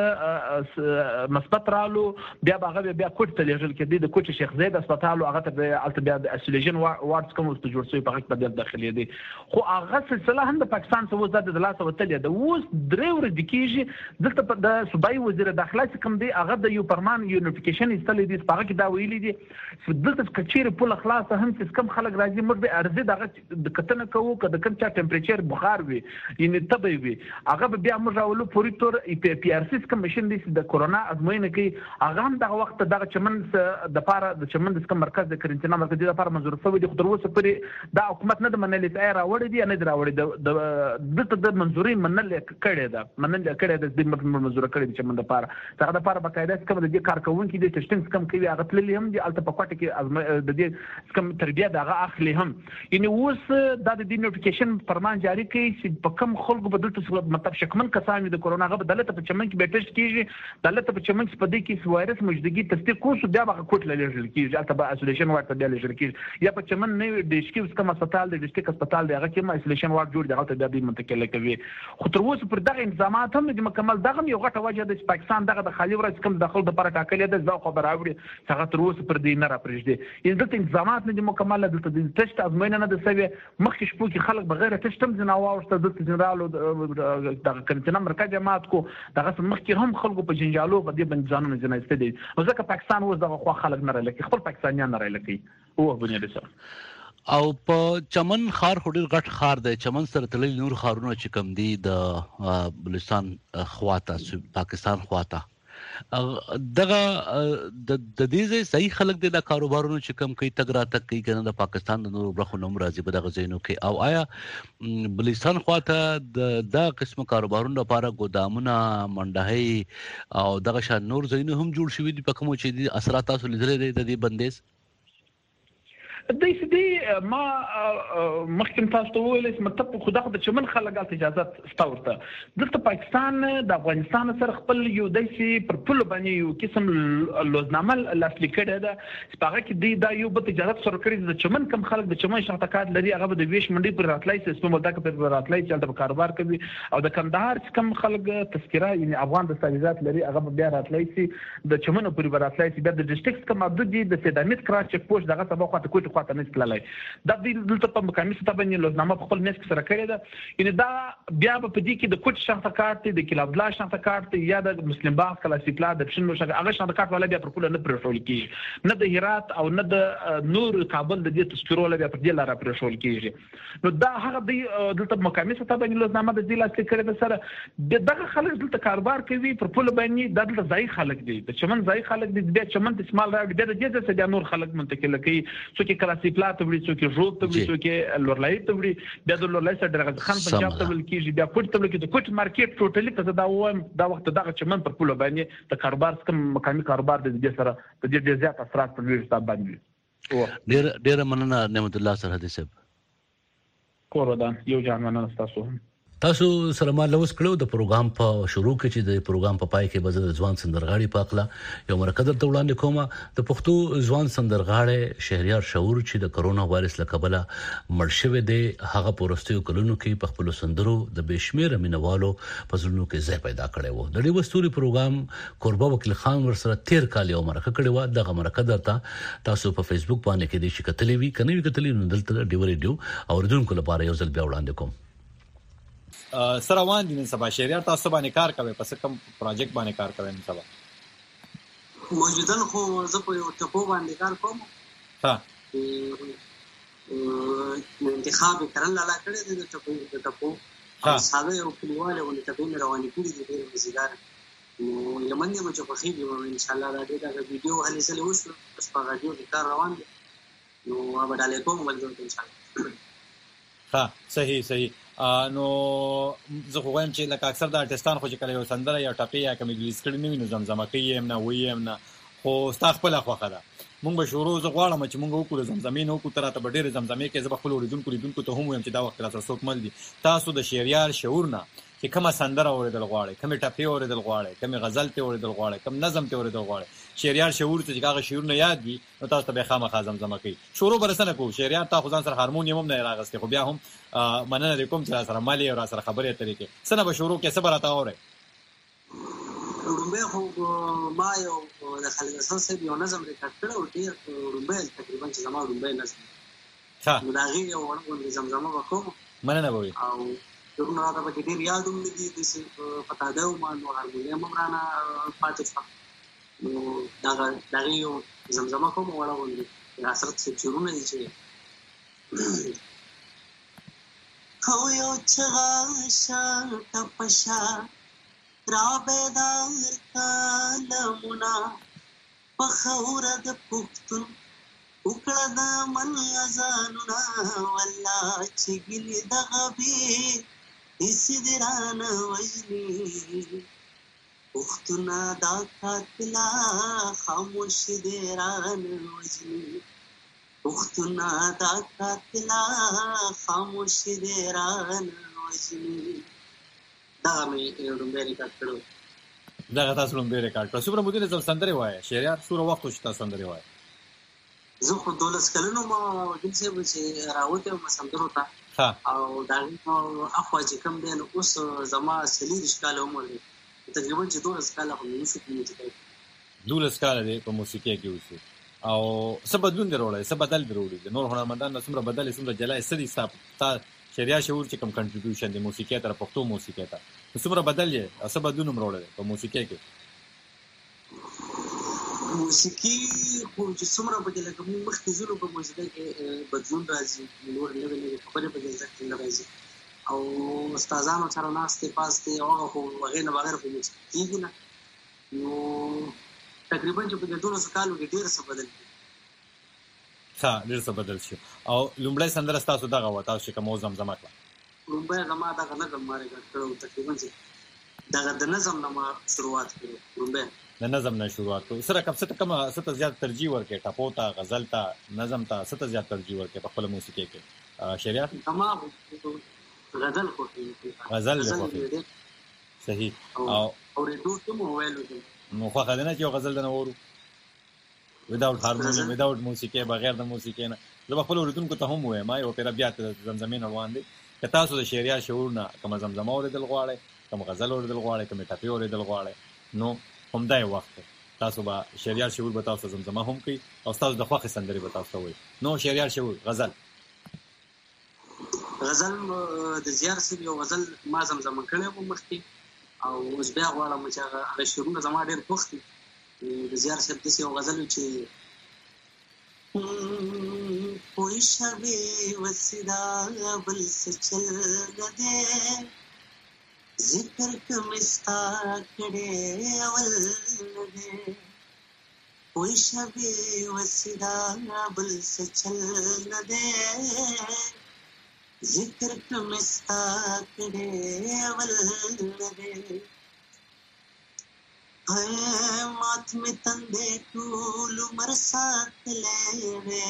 وایرس مثبت رالو بیا به هغه بیا کوټ ته لېږل کېدل د کوټ شیخ زید هسپتال هغه ته الته بیا د اسولیشن وارډز کوم څه جوړ شوی په هغه کې به داخلي دي خو هغه سلسله هم د پاکستان څخه وزاد د لاسه وتلې ده اوس درې ورځې کېږي دلته په د صوبایي وزیر داخله چې کوم دی هغه د یو پرمان یو نوټیفیکیشن ایستلې دي په هغه کې دا ویلي دي چې دلته کچېرې پوله خلاصه هم چې کوم خلک راځي موږ به ارزي دغه د کتنه کوو که د کوم چا ټمپریچر بخار وي یعنې تبی وي هغه به بیا موږ راولو پوري تور پی آر سی کمیشن دی د کورونا ازموینه کوي هغه هم دغه وخت دغه چمن د پاره د چمن د کوم مرکز د کرنټینا مرکز د لپاره منظور شوی دی خو تر اوسه پورې دا حکومت نه د منلې ځای راوړی دی نه راوړی د د د منظوري منل کړي دا منل کړي د منظور کړي چې من د پاره هغه د پاره بقاعده کوم د کارکونکو د ټسټینګ کم کوي هغه تللی هم دي الته په کوټه کې د دې کم تربیه دغه اخلي هم یعنی اوس د دې نوټیفیکیشن فرمان جاری کوي چې په کم خلکو بدلته مطلب شکمن کسان د کورونا غو بدلته په چمن کې به ټیسټ کیږي دلته په چمن کې په دې کې وایرس موجودګي تصدیق کوو بیا به کوټ لږل کیږي الته به اسولیشن ورته بیا لږل کیږي یا په چمن نه د شکیوس کوم هسپتال د ډیسټریکټ هسپتال دی هغه کې ما اسولیشن وارډ جوړ دی هغه ته بیا منتقل کوي خو تر اوسه پر دغه انتظامات هم د مکمل دغه یو غټه وجه د پاکستان دغه د خالي ورځ کوم داخل د پر ټاکلې ده ځو خبر راوړي هغه تر اوسه پر دې نه را پرېږدي ان دغه انتظامات نه د مکمل د تشت ازموینه نه د سوي مخکې شپو کې خلک بغیر تشتم جناواوشته د جنرالو د کنټینر مرکز جماعت کو دغه مخکې هم خلکو په جنجالو په دې باندې ځانونه جنایسته دي ځکه پاکستان اوس دغه خو خلک نه لکه خپل پاکستانیان نه لکه او بنیادی سره او په چمن خار هډیر غټ خار دی چمن سره تللی نور خارونه چې کم دي د بلوچستان خواته پاکستان خواته دغه د دې صحیح خلک د کاروبارونو چې کم کوي تګ را تک کوي کنه د پاکستان د نور برخو نوم راځي په دغه ځینو کې او آیا بلوچستان خواته د دا قسم کاروبارونو لپاره ګودامونه منډهي او دغه شان نور ځینو هم جوړ شوي دي په کوم چې دي اثرات تاسو لیدلې د دې بندیز د دې ما مخکې تاسو ته ویل چې مطلب خدا خو د چمن خلک اجازه ستورته دلته پاکستان د افغانستان سره خپل یو دایسي پر پل باندې یو قسم لوزنامه لاسلیک کړی ده چې هغه کې دی دا یو به اجازه سره کړی د چمن کم خلک د چمن شخصکات لري هغه د ویش منډي پر راتلای سیستم ولدا پر راتلای چې د کاروبار کوي او د کندهار کم خلک تذکره یعنی افغان دستاویزات لري هغه بیا راتلای سي د چمن پر راتلای سي بیا د ډیسټریکټ کم محدود دي د سیدامیت کراس چک پوسټ دغه سبا خواته کوټ خواته نه تللی دا دلته په مقامي سطح باندې لوزنامه په خپل میس کې سره کړې ده یعنی دا بیا په دې کې د کوټ شنطه کارت دی د کلاب لا شنطه کارت یا د مسلم باغ کلاسیک لا د شنو شنطه هغه شنطه کارت ولا بیا پر پوله نه پرشول کیږي نه د هرات او نه د نور کابل د دې تذکرو ولا بیا پر دې لاره پرشول کیږي نو دا هغه دی دلته مقامي سطح باندې لوزنامه د دې لاس کړې ده سره دغه خلک دلته کاروبار کوي پر پوله باندې دلته ځای خلک دي د چمن ځای خلک دي بیا چمن د اسمال راوړي بیا د دې څه د نور خلک منتقل کوي څوک کلاسیک لا ته وړي څوک ژوب ته وړي څوک لورلای ته وړي بیا د لورلای سره درغه خان پنجاب ته وړي کیږي بیا کوټ ته وړي د کوټ مارکیټ ټوټلی ته دا وایم دا وخت دغه چمن پر پوله باندې د کاروبار کوم مقامي کاروبار د دې سره د دې زیات اثرات په ویډیو حساب باندې او ډیر ډیر مننه نعمت الله سرحدي صاحب کورودان یو ځان مننه تاسو تاسو سره ما لوس کړو د پروګرام په شروع کې چې د پروګرام په پای کې به د ځوان سندرغاړي پاکله یو مرکز ته وړاندې کومه د پښتو ځوان سندرغاړي شهريار شعور چې د کرونا وایرس له کبله مړ شوی دی هغه پورستیو کلونو کې په خپل سندرو د بشمیر مینوالو په زړونو کې ځای پیدا کړی وو د دې وستوري پروګرام قربا وکیل خان ورسره تیر کال یو مرکه کړی و دغه مرکه درته تاسو په فیسبوک باندې کې د شکتلې وی کني کتلې نو دلته ډیو ریډیو او ردونکو لپاره یو ځل بیا وړاندې کوم سره وان دي نن سبا شهريار تاسو باندې کار کوي پس کوم پروجیکټ باندې کار کوي نن سبا موجودن خو زه په یو ټکو باندې کار کوم ها ا انتخاب کړل لا کړی د ټکو د ټکو ساده یو کلیواله ولې ټکو مې روانې کړې دي ډېر مزیدار نو لمن دې مچ په خېږي او ان شاء الله دا دې دا ویډیو هلي سره وشو بس په راډیو کې کار روان دي نو هغه ډالې کوم ولې ان شاء الله ها صحیح صحیح نو زه خو وایم چې لکه اکثر د آرټستان خو چې کله یو سندره یا ټاپي یا کوم انګلیس کړي نه وي نو زمزمه کوي هم نه وي هم نه خو ستا خپل خوخه ده مونږ به شروع زه غواړم چې مونږ وکړو زمزمې نه وکړو تر ته به ډېرې زمزمې کې زه به خپل اوریدونکو لیدونکو ته هم وایم چې دا وخت را سره څوک مل دي تاسو د شهريار شعور نه چې کومه سندره اوریدل غواړئ کومه ټاپي اوریدل غواړئ کومه غزل ته اوریدل غواړئ کوم نظم ته اوریدل غواړئ شهريار شعور ته هغه شعور نه یاد دي نو تاسو ته به خامخا زمزمه کوي شروع برسنه کو شهريار تا خو ځان سره هارمونیم هم نه راغسته خو بیا هم مننه د کوم چې سره مالی او سره خبرې طریقې سنه به شروع کې صبر اتا اوري رومبه خو ما یو د خالد حسن صاحب یو نظم ریکارډ کړو ډیر رومبه تقریبا چې زما رومبه نظم ها نو دا غي یو ورغون زمزمه وکړو مننه به او څنګه راته به ډیر یادوم دي د څه پتا ده ما نو هارمونیم مرانا پاتې شو نو دا دا یو زمزمه کوم ورغون دي اثر څه چورونه دي چې خو یو چغاشا تپشا رابدار کالمنا پخورد پختن اکڑا دا من ازانونا واللہ چگلی دغبی اسی دران وجنی پختنا دا قاتلا خاموش دیران وجنی پختنا دا قاتلا خاموش دیران وجنی دا مې رومبه ریکارډ کړو دا تاسو رومبه ریکارډ کړو سپر مودي زم سندري وای شهريار سور وخت شته سندري وای زه خو دولس کلونو ما د څه به چې راوته ما سندرو ته او دا نو اخوا چې کوم دین اوس زما سلیریش کال عمر دی تقریبا چې دولس کال خو موسیقي کوي دولس کال دی په موسیقي کې اوسه او څه بدلون دروړل څه بدل دروړل نور هنرمندان نو څومره بدل څومره جلای سدي صاحب تا شهريار شعور چې کوم کنټریبیوشن دی موسیقي تر پښتو موسیقي ته څومره بدل یې څه بدلون وروړل په موسیقي کې موسیقي خو چې څومره بدل کوم مخکې زلو په موسیقي کې بدلون راځي نور نه نه خبرې په دې ځکه نه راځي او استادانو سره ناشته پاسته او خو هغه نه بغیر په موسیقي کې نه نو تقریبا چې په دې ټول کالو کې ډیر څه بدل ها ډیر څه بدل شي او لومړی سندره تاسو دغه و تاسو کوم زمزمه کړه لومړی زما دغه نظم ماره کړو تقریبا چې دغه د نظم نه ما شروعات کړو لومړی د نظم نه شروعات کړو سره کوم څه کوم څه زیات ترجیح ورکې ټاپو ته غزل ته نظم ته څه زیات ترجیح ورکې په خپل موسیقي کې شریعت تمام غزل کوي غزل کوي صحیح او اورېدو ته مو ویلو نو خو خدانه چې غزل نه وورو without harmonium without موسیقي بغیر د موسیقي نه زه خپل اوریدونکو ته هم وایم ما یو پیرا بیا ته زمزمین روان دي که تاسو د شهريار شعور نه کوم زمزمه اوریدل غواړئ کوم غزل اوریدل غواړئ کوم ټاپي اوریدل غواړئ نو همدای وخت تاسو به شهریار شعور به تاسو زمزمه هم کوي او تاسو د خوښ سندري به تاسو وي. نو شهریار شعور غزل غزل د زیار سره یو غزل ما زمزمه کړی و مخکې او اوس بیا غواړم چې هغه شعرونه زما ډېر خوښ دي. د زیار سره داسې یو غزل چې کوئی شب وسیدا بل سے چل نہ دے ذکر کمستا کڑے اول نہ دے کوئی شب وسیدا بل سے چل نہ دے ذکر کمستا کڑے اول نہ دے مات میں تندے ٹول عمر ساتھ لے وے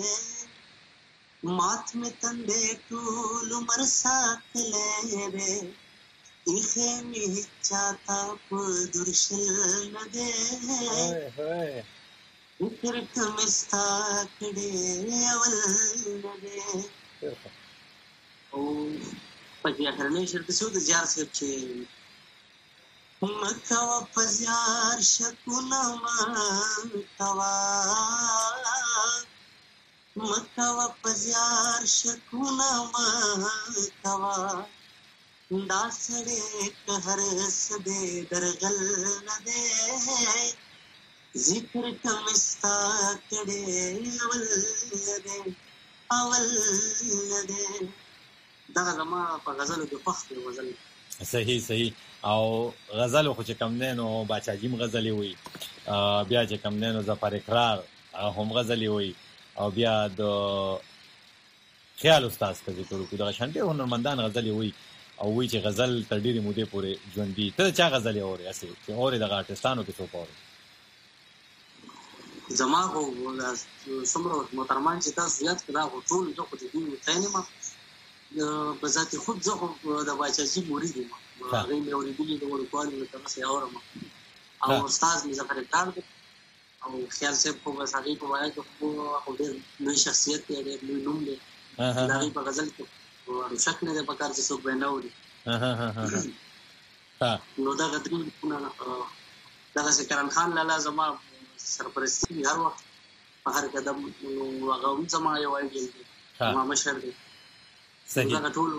مات میں تندے ٹول عمر ساتھ لے وے ایخے میں چاہتا پدرشل نہ دے ذکر کمستا کڑے اول نہ دے. او پکې اخرنۍ شرط څه د زیار صاحب چې مکوا پزیار شکونا مکوا مکوا پزیار شکونا مکوا داسڑے کہر سدے درغل نہ دے ذکر کمستا کڑے اول نہ دے اول نہ دے. دا زما په غزلو کې فخر غزل. صحیح صحیح. او غزل خو چې کم نه نو باچاجیم غزلې وي بیا چې کم نه نو ظفر اقرار هم غزلې وي او بیا د خیال استاد څخه ذکر وکړو د شانتي هنرمندان غزلې وي او وی چې غزل تر ډېرې مودې پورې ژوندۍ. ته چا غزلې اورې اسې چې اورې د آرټستانو کې څوک اورې؟ زما خو څومره محترمان چې تاسو زیات کړه خو ټول زه خو د دې متعین یم په ذاتي خود زه خو د باچاجي مرید یم. هغې مې اورېدلي د وړوکوالي نه تر اوسه یې اورم او استاد مې ظفر اقرار دی او خیال صاحب خو بس هغې په وایه کې خو ډېر لوی شخصیت دی ډېر لوی نوم دی د هغې په غزل کې شک نه دی پکار چې څوک به یې نه اوري. نو دغه درې لیکونه دغسې کرن خان لالا زما سرپرستي هر وخت په هر قدم هغه هم زما یو ایډیل دی زما مشر دی. صحیح. دغه ټول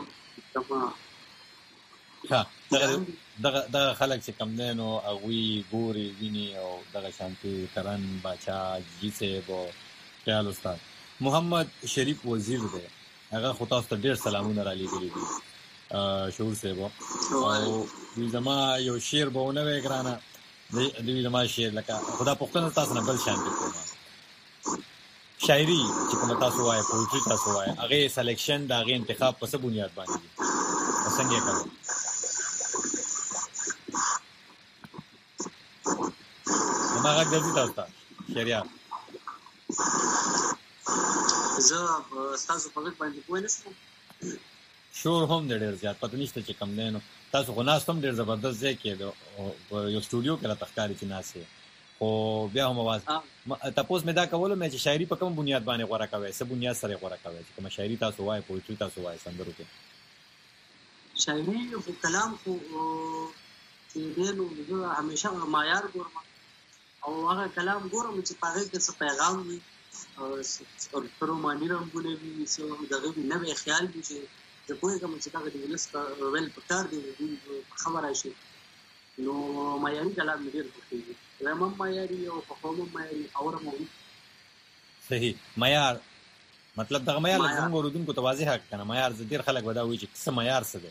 دغه خلک چې کم دی نو هغوی ګوري ویني او دغه شانتي کرن باچا جي صاحب او خیال استاد محمد شریف وزیر دی هغه خو تاسو ته ډېر سلامونه را لیږلي دي شعور صاحب او دوی زما یو شعر به ونه وی ګرانه دوی زما شعر لکه خدا پوښتنه تاسو نه بل شانتي کوم شاعري چې کوم تاسو وایي پوئټري تاسو وایي هغه سلیکشن د هغه انتخاب په څه بنیاد باندې دي څنګه یې کوي؟ ما هغه درځي تاسو ته شریعه زه تاسو په غږ باندې پوه نه شوم. شور هم ډېر زیات پته نشته چې کم دی نو تاسو خو ناست هم ډېر زبردست ځای کې یو سټوډیو کې راته ښکاري چې ناست یې خو بیا هم اواز تپوس مې دا کولو مې چې شاعري په کوم بنیاد باندې غوره کوئ څه بنیاد سره غوره کوئ چې کومه شاعري تاسو وایي پوئټري تاسو وایي سندرو کې؟ شاعري خو کلام خو چې دی نو زه همیشه معیار ګورم او هغه کلام ګورم چې په هغې کې څه پیغام وي څه روماني رنګونه وي څه د هغې نوی خیال وي چې زه پوهېږم چې دغه د ولس ویل پکار دی دوی په خبره شي نو معیاري کلام مې ډېر خوښېږي. وایم هم معیاري او خوښوم هم معیاري اورم هم. صحیح. معیار مطلب دغه معیار لږ زموږ اورېدونکو ته واضح کړه که نه معیار ډېر خلک به دا وایي چې څه معیار څه دی؟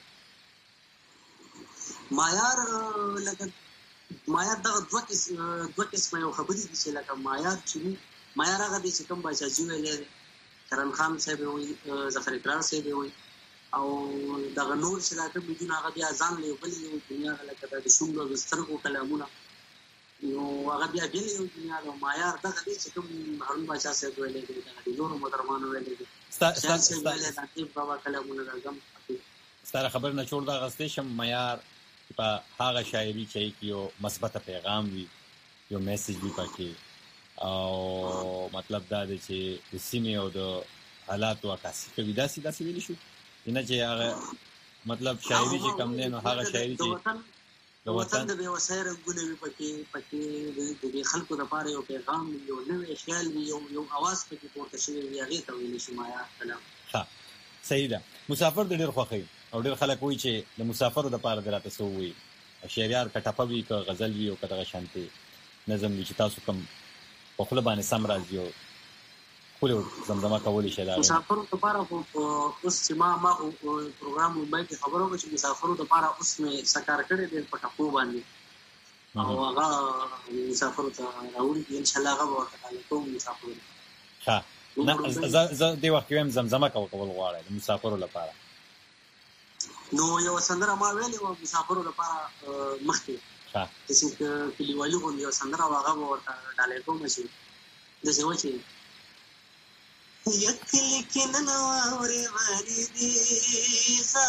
معیار لکه معیار دغه دوه دوه قسمه یو خبرې دي چې لکه معیار چې وي معیار هغه دی چې کوم باچاجي ویلی دی کرن خان صاحب یې وایي ظفر اقرار صاحب یې وایي او دغه نور چې دا کوم دي هغه بیا ځان له یو بل یو دنیا لکه د شونډو د سترګو کلامونه نو هغه بیا بل یو دنیا د معیار دغه دی چې کوم هارون باچا صاحب ویلی دی دغه نورو محترمانو ویلی دی بابا کلامونه راځم ستاره خبر نه چور دا غستې شم معیار په هغه شاعري چې یو مثبت پیغام وي یو میسج وي پکې او مطلب دا دی چې د سیمې او د حالاتو عکاسي کوي داسې داسې ویلی شو نه چې هغه مطلب شاعري چې کم دی نو هغه شاعري چې د وطن د بې وسایه رنګونه وي پکې پکې د خلکو لپاره یو پیغام یو نوی خیال وي یو یو اواز پکې پورته شوی وي هغې ته ویلی شي مایا کلام. ښه صحیح ده. مسافر د ډېر خوښوي او ډېر خلک وایي چې د مسافرو دپاره د راته څه ووایي شعریار که ټپه وي که غزل وي او که دغه شانتې نظم وي چې تاسو کوم په خوله باندې سم راځي او خولې زمزمه کولی شي. مسافرو دپاره خو اوس چې ما ما پروګرام ممبۍ کې خبره وکړه چې مسافرو دپاره اوس مې سکار کړی دی په ټپو باندې او هغه مسافرو ته راوړي دي انشاءالله هغه به ورته ډالۍ کوم مسافرو. ښه نه زه زه دې وخت کې وایم زمزمه کول غواړی د مسافرو لپاره. نو یوه سندره ما ویلې وه مسافرو لپاره مخکې داسې کلیوالي غوندې یوه سندره وه هغه به ورته ډالۍ کوم چې داسې وه چې یکلی کې نن واورې وریدېږه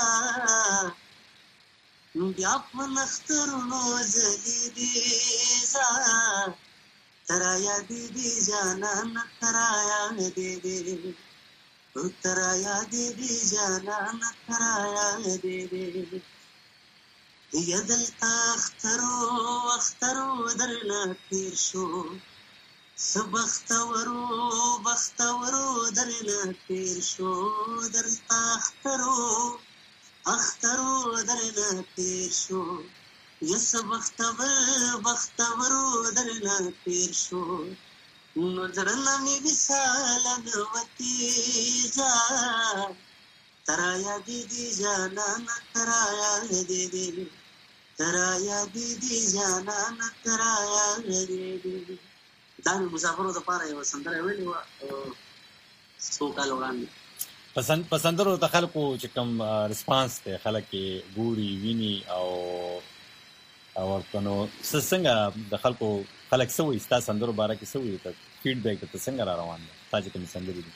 بیا په نخترونو ځلېدېږه ته را یادېږې جانانه ته را یادېږې ته را یادېږې جانانه ته را یادېږې یا دلته اخترو اخترو درنه تېر شو څه بختورو بختورو درنه تېر شو دلته اخترو اخترو درنه تېر شو یا څه بختور بختورو درنه تېر شو نو زړه مې وصاله نه وتېږه ته را یادېږې جانانه ته را یادېږې ته را یادېږې جانانه ته را یادېږې. دا مې مسافرو دپاره یوه سندره ویلې وه څو کاله وړاندې. په سندرو د خلکو چې کوم رسپانس دی خلک یې ګوري ویني او ورته نو څنګه د خلکو خلک څه وایي ستا سندرو باره کې څه وایي ته فیډبیک درته څنګه را روان دی ستا چې کومې سندرې دي؟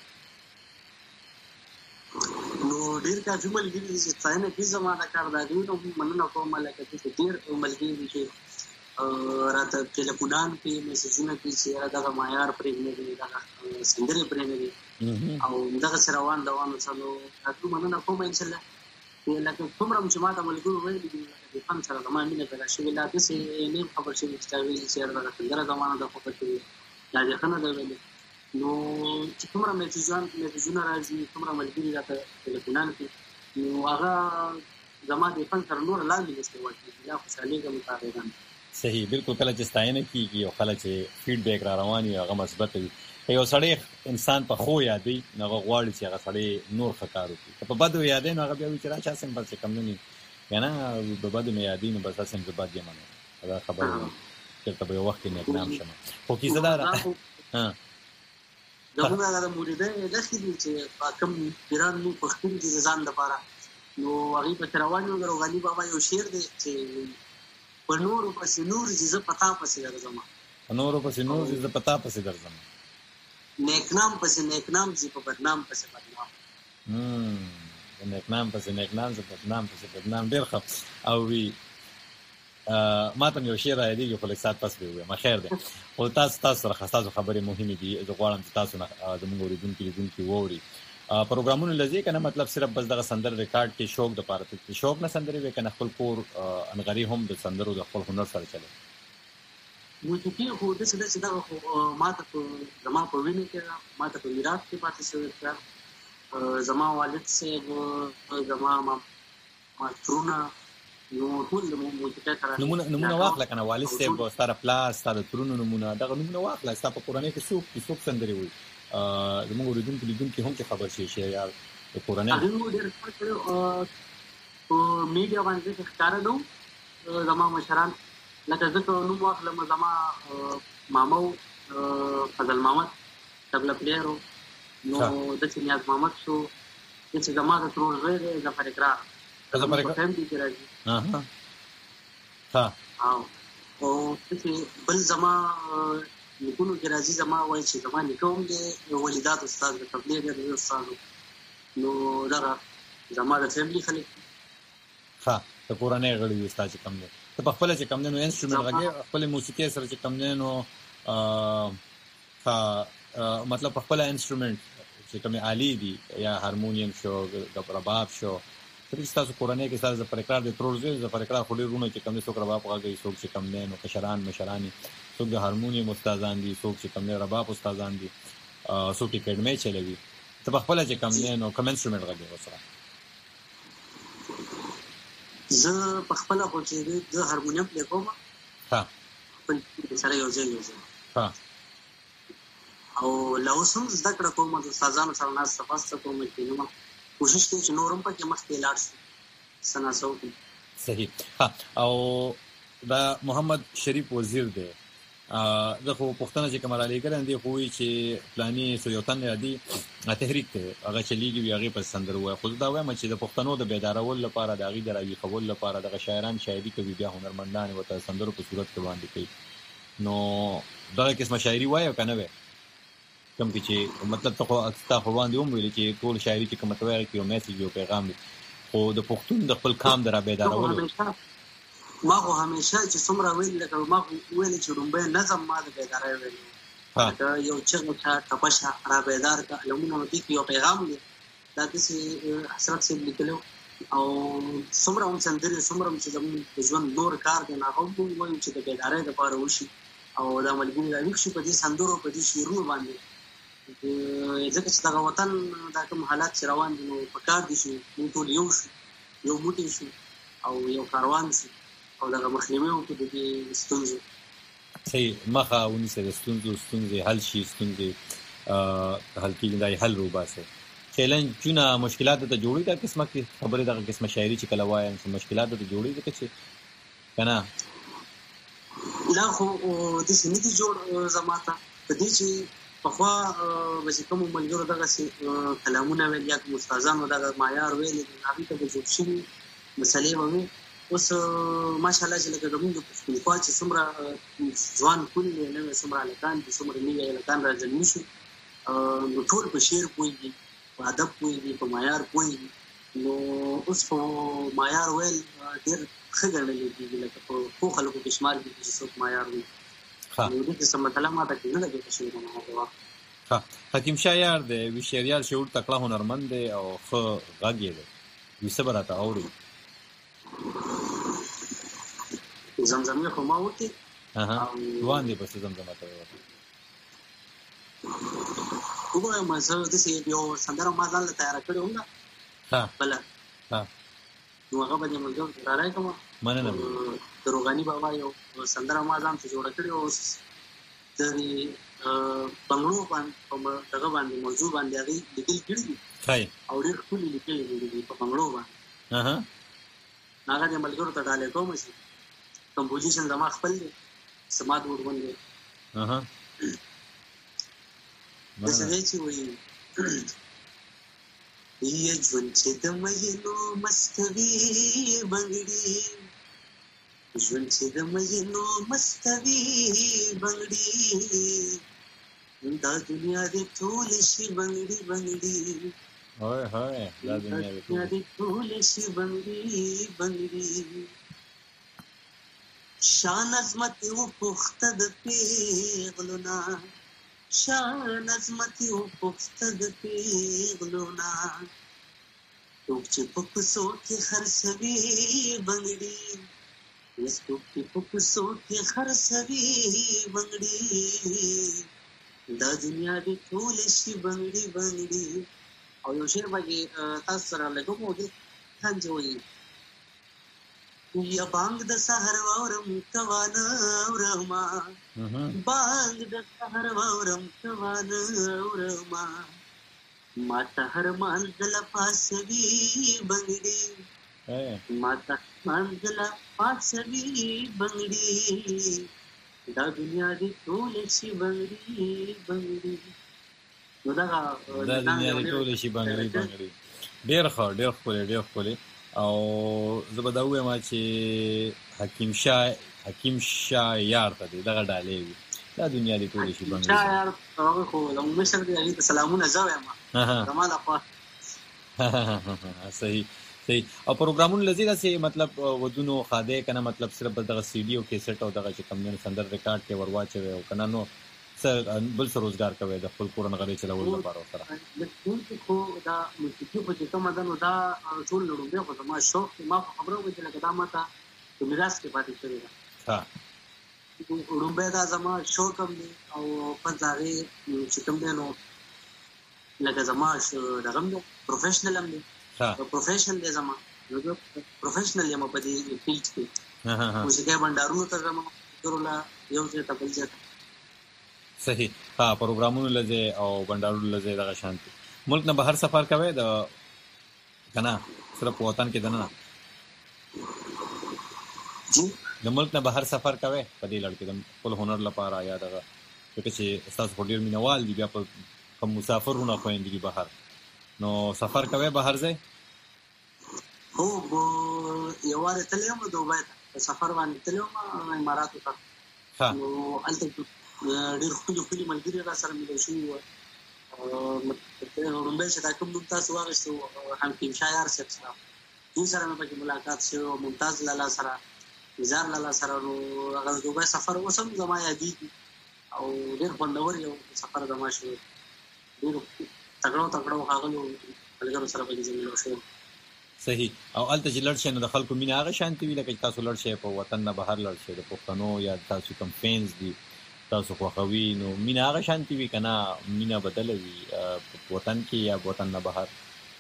نو ډېر کافي ملګري دي چې ستاینه کوي زما د کار د هغوی نه مننه کوم لکه چې ډېر ملګري دي چې راته ټلیفونان کوي میسجونه کوي چې یاره دغه معیار پرېږدي دی دغه سندرې پرېږدي او دغسې روان روان اوسه نو هغوی مننه کوم انشاءالله لکه څومره چې ما ته ملګرو ویلي دي لکه د فن سره زما مینه پیدا شوې لا داسې نه یم خبر شوي چې تا ویلي چې یاره دغه سندره زما نه ده خوښه شوې دا دې ښه نه ده ویلې نو چې څومره میسجان میسجونه راځي څومره ملګري راته ټلیفونان کوي نو هغه زما د فن سره نور لاندې نشته ورکېږي یا خوشحالېږم مطابقاً. صحیح بالکل. کله چې ستاینه کېږي او کله چې فیډبیک را روان وي هغه مثبت وي که یو سړی انسان په ښو یادوي نو هغه غواړي چې هغه سړی نور ښه کار وکړي که په بدو یادوي نو هغه بیا وایي چې را چا سم بس چې کم نه وي که نه په بدو مې یادوي نو بس هسې زه بد یم نو دا خبره چېرته به یو وخت کې نیکنام شم خو کیسه دا ده زموږ هغه د مریدۍ داسې دي چې کوم پیران موږ پښتون دي د ځان لپاره نو هغوی پسې روان یو د روغاني بابا یو شعر دی چې په نورو پسې نور چې زه په تا پسې درځم په نورو پسې نور چې زه په تا پسې درځم نیکنام پسې نیکنام چې په بدنام پسې بدنام د نیکنام پسې نیکنام چې بدنام پسې بدنام ډېر ښه او وي ما ته مې یو شعر رایادېږي خو لږ ساعت پس به ووایم خیر دی خو تاسو تاسو سره ستاسو خبرې مهمې دي زه غواړم چې تاسو نه زموږ اورېدونکي لیدونکي واوري پروګرامونه لځي که نه مطلب صرف بس دغه سندره ریکارډ کې شوق دپاره ته شوق نه سندرې وي که نه خپل کور انغري هم د سندرو د خپل هنر سره چلوي موسیقي خو داسې ده چې دغه خو ما ته په زما په وینې کې ده ما ته په میراث کې پاتې شوې ده زما والد صاحب زما ماسترونه نو ټول د موسیقۍ سره نمونه واخله که نه والد صاحب ستا د پلار ستا د ترونو نمونه دغه نمونه واخله ستا په کورنۍ کې څوک دي څوک سندرې وایي زموږ اورېدونکي لیدونکي هم چې خبر شي چې یار د کورنۍ هغوی ډېر کار کړی په میډیا باندې چې ښکاره نه وو زما مشران لکه زه که نوم واخلم زما مامو فضل محمد طبله پلیر و نو داسې نیاز محمد شو داسې زما د ترور زوی دی ظفر اقرار ظفر په فیملي کې راځي ښه او داسې بل زما نیکونو کې راځي زما وایي چې زما نیکه هم دی ولیدات استاد د تبلیغ دی استاد نو دغه زما د فیملي خلک ښه د کورنۍ غړي دي ستا چې کوم دی ته په خپله چې کوم دی نو انسټرومنټ غږې خپلې موسیقۍ سره چې کوم دی نو مطلب په خپله انسټرومنټ چې کومې آلې دي یا هارمونیم شو رباب شو چې تاسو کورنۍ کې تاسو پر اقرار د ترور زوی د پر اقرار خوري رونه چې کوم څوک رباب غږی څوک چې کوم نه نو کشران مشرانی څوک د هارمونیم استادان دي څوک چې کوم نه رباب استادان دي څوک اکیډمي چلوي ته په خپل چې کوم نه نو کوم انسټرومنت غږی وسره زه په خپل خو چې د هارمونیم پلی کوم ها په سره یو ځای یو ځای ها او لاوسم زده کړه کوم د استادانو سره ناس تفاصیل کوم چې نو کوشش کوي چې نورم پکې مخکې لاړ شي سنا سوکي صحیح ها او دا محمد شریف وزیر دی دغه پښتنه چې کومه علی ګران دی خو چې پلاني سویوتن دی تحریک ته هغه چلیږي وی هغه په سندرو وای خو دا وایم چې د پښتنو د بیدارول لپاره د غي دراوی قبول لپاره د شاعران شاعري کوي بیا هنرمندان وته سندرو په صورت کې باندې کوي نو دا قسمه شاعري وای او کنه وای کوم چې مطلب ته تا خو باندې هم ویل چې ټول شاعري چې کوم توای کې یو میسج یو پیغام خو د پښتون د خپل کام درا بیدارول ما خو همیشه چې څومره ویل لکه ما ویل چې رومبه نظم ما د بیدارۍ ویل دا یو چې تا تپشا را بیدار کا لمونو دې یو پیغام دی دا د حسرت سي لیکلو او څومره هم څنګه څومره چې زموږ ژوند نور کار دی نه هم وایو چې د بیدارۍ لپاره وشي او دا ملګری راوښ شي په دې سندرو په دې شیرونو باندې ځکه چې دا وطن دا کوم حالات چې روان دي نو په کار دي چې موږ ټول یو شو یو موټی شو او یو کاروان شو او دا مخنیوي او د دې ستونزو صحیح مخه ونی سره ستونزو ستونزې حل شي ستونزې حل کېږي دا حل روباسه چیلنج چونه مشکلات ته جوړي دا قسمه کې خبره دا قسمه شاعري چې کله وایي چې مشکلات ته جوړي ځکه چې کنه لا خو د سنتي جوړ زماته په دې چې په خوا به کوم ملګرو دغه کلامونه ویل یا کوم استادانو دغه معیار ویل هغه ته جوړ شي مسلې ومه اوس ماشاءالله چې لکه موږ په خوا چې څومره ځوان کول نه څومره لکان چې څومره نیوي لکان راځي شو نو ټول په شعر کوي په ادب کوي په معیار کوي نو اوس په معیار ویل ډېر خګړل دي لکه په خو خلکو کې شمار دي چې څوک معیار وي نو دې څه مطلب ما ته نه لګي چې شعر نه هوا ها حکیم شاعر دی وی شعریال شعور تکړه هنرمند دی او خو غږی دی وی صبرته اوري زمزمه خو ما وته اها دوان دی په زمزمه ته وته وګورئ ما زه د سې یو سندره ما ځان له تیار کړو نه ها بل ها نو هغه باندې موږ راځي کوم مننه دروغانی بابا یو سندره ما ځان ته جوړ کړی او د بنگلو باندې په دغه باندې موضوع باندې هغه لیکل کړی هاي او ډېر ټول لیکل دي په بنگلو باندې اها هغه د ملګرو ته ډالې کوم شي کمپوزیشن زما خپل دی سماد ورغونډه اها د څه چې وایي یې ژوند چې د مینو مستوي بنگړي ژوند چې د مینو مستوي بنگړي دا دنیا دې ټول شي بنگړي بنگړي هاي هاي دا دنیا دې ټول شي بنگړي بنگړي شان عظمت او پخته د پیغلونا شان عظمت او پخته د پیغلونا ټوک چې پکسو کې خرڅوي بنگړي وس ټوک چې پکسو کې خرڅوي بنگړي دا دنیا دې ټول شي بنگړي بنگړي او یو شعر باندې تاسو سره لګوم او دې څنګه وایي یا بانگ د سحر وورم کوانه ورما بانگ د سحر وورم کوانه ورما ما سحر منزل پاسوي بنگړي ما سحر منزل پاسوي بنگړي دا دنیا دې ټول شي بنگړي بنگړي نو دا دا دنیا دې ټول شي بنگړي بنگړي ډېر ښه ډېر خپل ډېر خپل او زبداوی ما چې حکیم شاه حکیم شاه یار ته دغه ډالې وي دا دنیا دې ټول شي بنگړي شاه یار هغه خو لو مشر دې علي سلامونه زویم زمال اخوا صحیح صحیح او پروګرامونه لذیذه سي مطلب ودونو خاده کنه مطلب صرف دغه سی ډي او کیسټ او دغه چې کم نه سندر ریکارډ کې ورواچوي او کنه نو څه بل څه روزګار کوي د خپل کورن غړي چلول لپاره سره د ټول خو دا موسیقي په چې کومه ده نو دا ټول لړومبه خو ما شوق ما خبره وکړه چې لکه دا ماته د میراث کې پاتې شوی ده. ها لړومبه دا زما شوق هم دی او په ځای چې کوم دی نو لکه زما دغه هم پروفیشنل هم دی. ها پروفیشنل دی زما نو پروفیشنل یم په دې فیلډ کې. ها ها موسیقي بندارونو ته زما ضرورت یو څه ته بل ځای. صحیح. ها پروګرامونو لږه او بندارونو لږه دغه شانتي ملک نه بهر سفر کوي د کنه صرف وطن کې دنه جی د ملک نه بهر سفر کوي په دې لړ کې د خپل هنر لپاره یا دغه چې استاد فډیر مینوال دی بیا په کوم مسافرونه خويندې بهر نو سفر کوي بهر ځای هو یو واره تلم دوبه سفر باندې تلم اماراتو ته نو الته ډېر خو خو ملګری را سره ملي شو او رومبه چې دا کوم ممتاز واغستو هم کې شاعر سره سره دې سره مې په ملاقات شو ممتاز لالا سره نزار لالا سره هغه دوبه سفر وسم زما یادي او ډېر خوندور یو سفر زما شو ډېر تګړو تګړو هغه ملګرو سره په دې شو. صحیح. او الته چې لړ شي نو د خلکو مینه هغه شانتي وی لکه تاسو لړ شي په وطن نه بهر لړ شي د پښتنو یا تاسو کوم فینز دي تاسو خو خوي نو مینا هغه شانتي وی کنه مینا بدل وی وطن کې یا وطن نه بهر.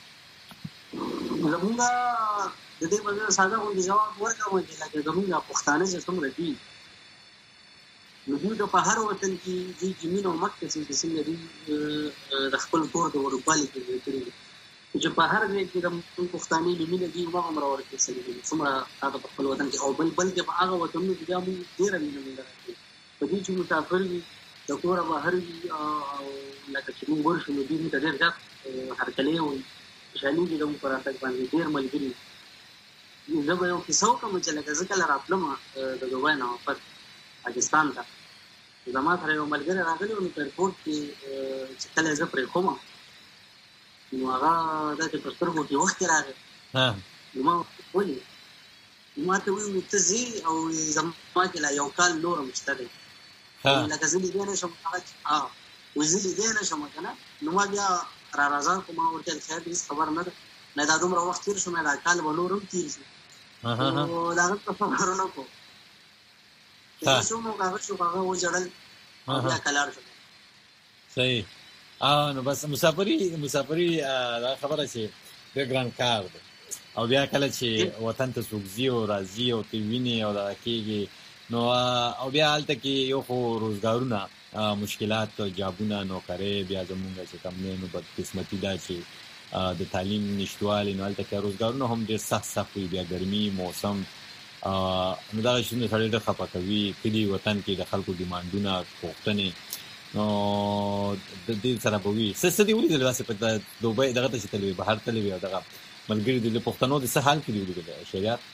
زمونږه د دې په ساده غو جواب ورکوم چې لکه زمونږه پښتانه چې څومره دي نو دوی د بهر وطن کې د زمينو مکه چې څنګه دي د خپل کور د ورپالي کې کړی چې بهر کې د پښتاني لمینه دي ما عمر ورکې سړي څومره هغه په خپل وطن کې او بل بل کې هغه وطن کې بیا موږ ډیر مینه لري په دې چې مسافر وي د کور بهر وي او لکه چې موږ ورشو نو دې ته ډېر ځات هرکلی وي خوشحالي دي کوم پر تاسو باندې ډېر ملګري زه به یو کیسه کوم چې لکه ځکه لاره خپلم د دوبه نه په پاکستان ته زما سره یو ملګری راغلی نو په ایرپورټ کې چې کله زه پرې کوم نو هغه د پښتورګو کې وخت راغی ها نو ما ولې ما ته وی متزي او زما کې لا یو کال نورم شته لکه زه دې نه شم هغه اه وزې دې نه شم کنه نو ما بیا را راځم کوم ورته خیر دې خبر نه نه دا دومره وخت تیر شو مې دا کال به نورم تیر شي ها ها دا څه خبرونه کو ها شو نو هغه شو هغه و جړل بیا کلار شو. صحیح. اه نو بس مسافری مسافری دا خبره چې د ګران کار او بیا کله چې وطن ته سوګزي او راځي او تی ویني او دا کېږي نو او بیا حالت کې یو خو روزګارونه مشکلات او جابونه نوکري بیا زمونږ چې کم نه نو بد قسمتي دا چې د تعلیم نشټوالي نو حالت کې روزګارونه هم ډېر سخت سخت وي بیا ګرمي موسم نو دا شنو سړی د خپه کوي کلی وطن کې د خلکو ډیماندونه پوښتنې نو د دې سره به وي څه څه دی ولې د واسه په دوبه دغه ته چې تلوي بهر تلوي او دغه ملګری د پښتنو د څه حال کې دی د شریعت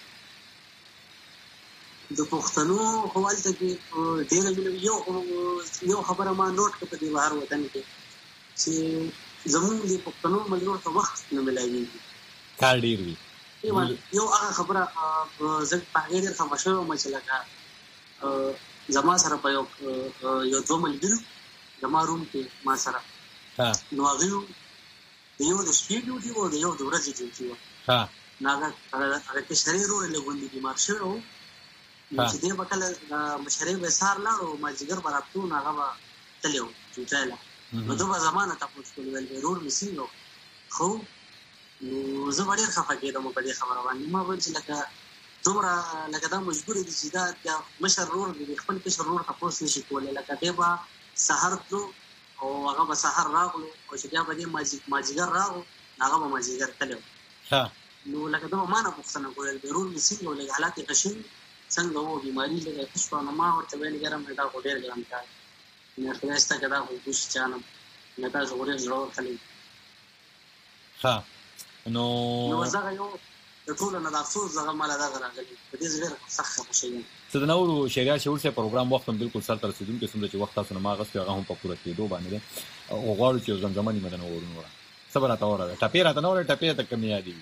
د پښتنو حواله کې ډېر یو یو خبره ما نوٹ کړه په بهر وطن کې چې زموږ د پښتنو ملګرو ته وخت نه ملایي کار ډېر وي یو هغه خبره زه په هغه ډېر خاموشه وم چې لکه زما سره په یو یو دوه ملګرو زما روم کې ما سره نو هغه یو د شپې ډیوټي و د یو د ورځې ډیوټي و ها ناګه هغه کې شریر ورو لګوندې بیمار شو چې دې وکړه مشرې به سار لاړو ما جګر برابطو ناغه تلو ټوټاله نو دوه زمانه تاسو کول ول ضرور مسینو خو نو زه ډېر خفه کېدم په دې خبره باندې ما ویل چې لکه دومره لکه دا مجبور دي چې دا مشر رور دي خپل کشر رور تاسو نشي کولای لکه دې با سحر ته او هغه به سحر راغلو او چې بیا به دې ماجیک ماجیګر راغلو هغه به ماجیګر تلو ها نو لکه دا ما نه پوښتنه کول ضرور مسینو لکه حالات قشن څنګه وو بیماری لګه خوشو نه ما ورته ویل ګرم دا ډېر ګرم کار نه خلاص تا کدا خو خوش چانم نه تاسو ورته ضرور خلی ها نو نو زه یو د ټول نه د افسوس زغه مال دا غراغلی په دې ځای سخت خوشاله څه د نورو شریعه شور سره پروګرام وخت هم بالکل سره تر رسیدونکو څنګه چې وخت تاسو نه ما غوښتي هغه هم په پوره کېدو باندې او غواړو چې زمزمه نیمه نه ورنوره صبر راته وره ټپی راته نور ټپی ته کمی یادي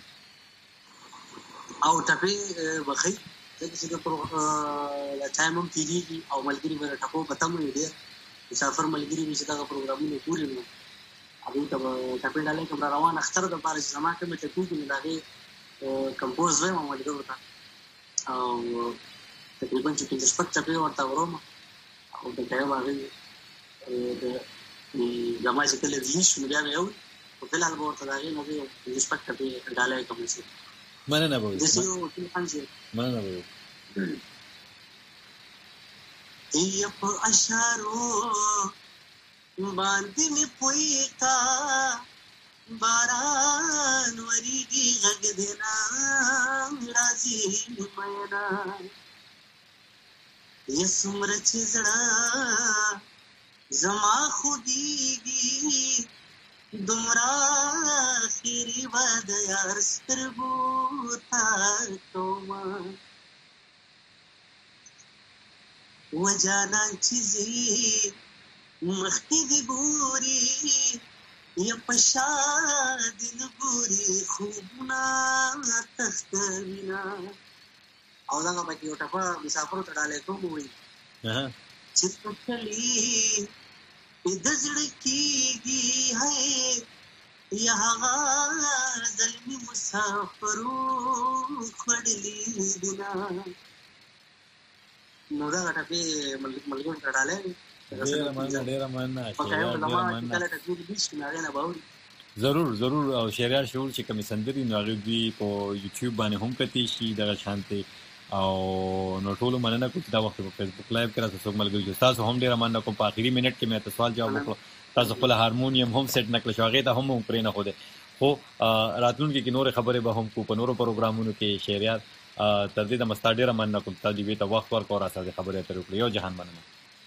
او ټپی بخي چې د پرو لا ټایم هم تیریږي او ملګری مې ټکو پته مې دی مسافر ملګری مې چې دا پروګرامونه ګوري نو هغه ته ټاپې ډالې کوم روان اختر د پاره چې زما کوم ته کوم نه داغه کمپوز وای مو ملګری ورته او تقریبا چې پنځه شپږ ټاپې ورته وروم او د ځای باندې د جماعت چې کله دې شو بیا یو په بل حال ورته داغه نو د شپږ ټاپې ډالې کوم څه مننه به د سیو ټول خانځي مننه به ای په اشارو باندې می پویتا باران وریږي غږ دینا راځي مینا یسمر چې زړه زما خودیږي دومره خیری باد یار سترګو تا کوما وجانا چیزی مختی دی گوری یا پشا دل گوری خوبنا تختوینا او داگا باکی یو ٹپا مسافرو تڑالے کوم ہوئی چپ چلی دزڑکی گی ہے یہاں ظلمی مسافرو کھڑلی دینا نو دا ټپې ملګرو کړهاله ډېر مننه ډېر مننه ضرور ضرور او شریار شعور چې کوم سندري نو هغه دی په یوټیوب باندې هم کتی شي دغه شانتي او نو ټول مننه کوم دا وخت په فیسبوک لایو کې راځو څوک ملګری تاسو هم ډېر مننه کوم په اخیری منټ کې مې تاسو سوال جواب وکړ تاسو خپل هارمونیم هم سیټ نکړل شو هغه ته هم پرې نه خو ده خو راتلونکي کې نور خبره به هم کو په نورو پروګرامونو کې شریار تر دې د مستاډیره مننه کوم ته دی ته وخت ورکو را سره خبره اترې کړې یو جهان مننه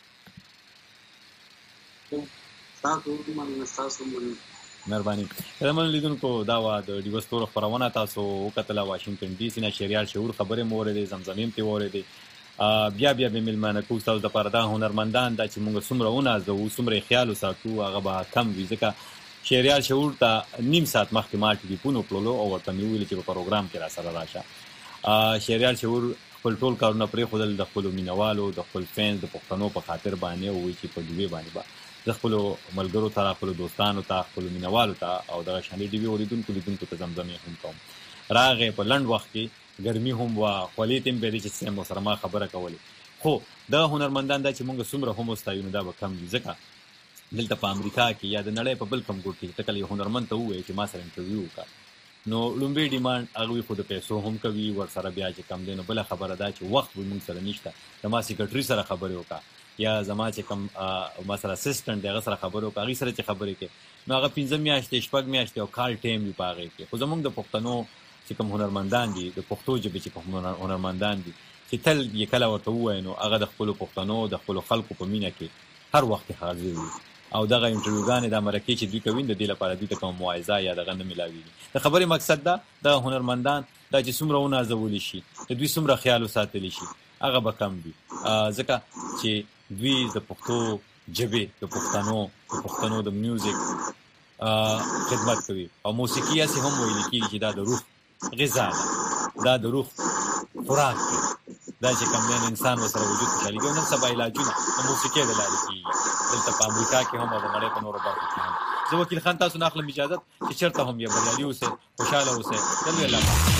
تاسو مننه تاسو مننه مهرباني زموږ لیدونکو دا و د ډیوس تور خبرونه تاسو وکتل واشنگټن ډي سي نه شریال شعور خبره مورې دي زمزمیم ته وره دي بیا بیا به ملمانه کو تاسو د پردا هنرمندان د چې موږ څومره ونازو څومره خیال وساتو هغه به کم وي ځکه شریال شعور ته نیم ساعت مخکې ما ټلیفون وکړلو او ورته ویل چې په پروګرام کې را سره راشه شریال شعور خپل ټول کارونه پرې خودل د خپل مینوالو د خپل فینز د پښتنو په خاطر باندې او چې په دوی باندې با د خپل ملګرو ته خپل دوستانو ته خپل مینوالو ته او د شانې ډي وی اوریدونکو لیدونکو ته زمزمې هم کوم راغې په لند وخت کې ګرمي هم وا خولې تم به دي چې سم سره ما خبره کوله خو د هنرمندان د چې موږ څومره هم واستایو دا به کم دي ځکه دلته په امریکا کې یا د نړۍ په بل کوم ګوټ کې تکل یو هنرمند ته وایي چې ما سره انټرویو وکړ نو لومبي ډیماند هغه خو د پیسو هم کوي ور سره بیا چې کم دینو بل خبره ده چې وخت به موږ سره نشته د ما سیکریټري سره خبرې وکړه یا زما چې کم مثلا اسسټنټ دغه سره خبرې وکړه هغه سره چې خبرې کې نو هغه پنځه میاشتې شپږ میاشتې او کال ټیم وی پاږي کې خو زموږ د پښتنو چې کوم هنرمندان دي د پښتو ژبې چې کوم هنرمندان دي چې تل یې کله ورته وایي نو هغه د خپل پښتنو د خپل خلکو په مینه کې هر وخت حاضر وي او دغه انټرویوګانې د مرکه چې دوی کوي د دې لپاره دوی ته کوم موعظه یا دغه نه ملاوي د خبرې مقصد دا د هنرمندان د چې څومره ونازول شي د دوی څومره خیال وساتل شي هغه به کم دي ځکه چې دوی د پښتو ژبې د پښتنو د پښتنو د میوزیک خدمت کوي او موسیقي یې هم ویل کېږي چې دا د روح غذا ده دا د روح خوراک دی دا چې کوم انسان وسره وجود خوشالي کوي نن سبا علاجونه د موسیقي د لارې کېږي دلته په امریکا کې هم او د نړۍ په نورو برخو کې هم زه وکیل خان تاسو نه اخلم اجازه چې چېرته هم یې بریالي اوسئ خوشحاله اوسئ دلته الله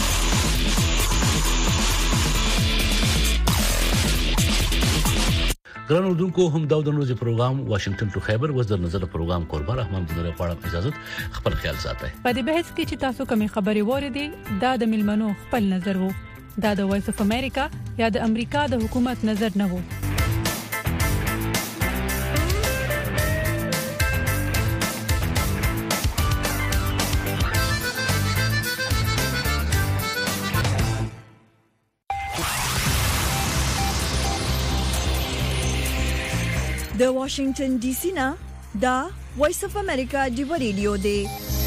ګران اردوونکو هم دا د نوځي پروګرام واشنگټن ټو خیبر وزر نظر پروګرام کوربه رحمان دنه پاړه اجازه خپل خیال ساتي په دې بحث کې چې تاسو کومې خبرې وریدي دا د ملمنو خپل نظر وو دا د وایس اف امریکا یا د امریکا د حکومت نظر نه وو د واشنگټن ډي سي نه دا وایس اف امریکا دی ریډیو دی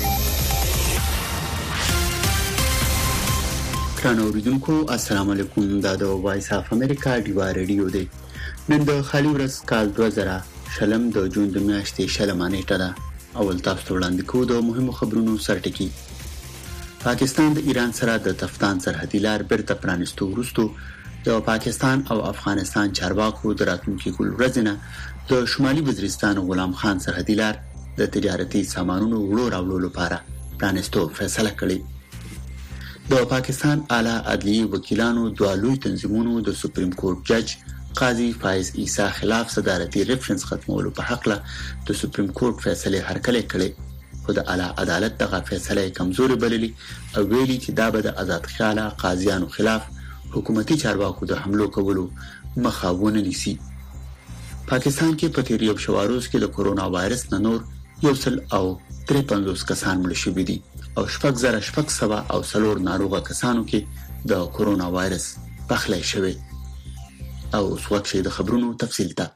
ګران اوریدونکو السلام علیکم دا د وایس اف امریکا دی ریډیو دی نن د خالي ورځ کال دوه زره شلم د جون د میاشتې شلمه نیټه ده اول تاسو وړاندې کوو د مهمو خبرونو سرټکی پاکستان د ایران سره د تفتان سرحدي لار بیرته پرانستو وروسته د پاکستان او افغانستان چارواکو د راتلونکي ګل ورځ نه د شمالي وزیرستان غلام خان سرحدي لار د تجارتي سامانونو وړو راوړلو لپاره پرانستو فیصله کړې. د پاکستان اعلی عدلیه وکیلانو دوه لوی تنظیمونو د سپریم کورټ جج قاضي فایز عیسی خلاف صدارتي ریفرنس ختمولو په حق له د سپریم کورټ فیصله هرکلې کړې، خو د اعلی عدالت دغه فیصله کمزوري بللي او ویلي چې دا به د آزاد خیاله قاضیانو خلاف حکومتي چارواکو د حملو کولو مخه ونه نیسي. پاکستان کې په تیر یو شواروز کې د کورونا وایرس نه نور یو سل او درې پنځوس کسان مړ شوي دي او شپږ زره شپږ سوه او څلور ناروغه کسانو کې د کورونا وایرس پخلی شوی. او اوس وخت د خبرونو تفصیل ته.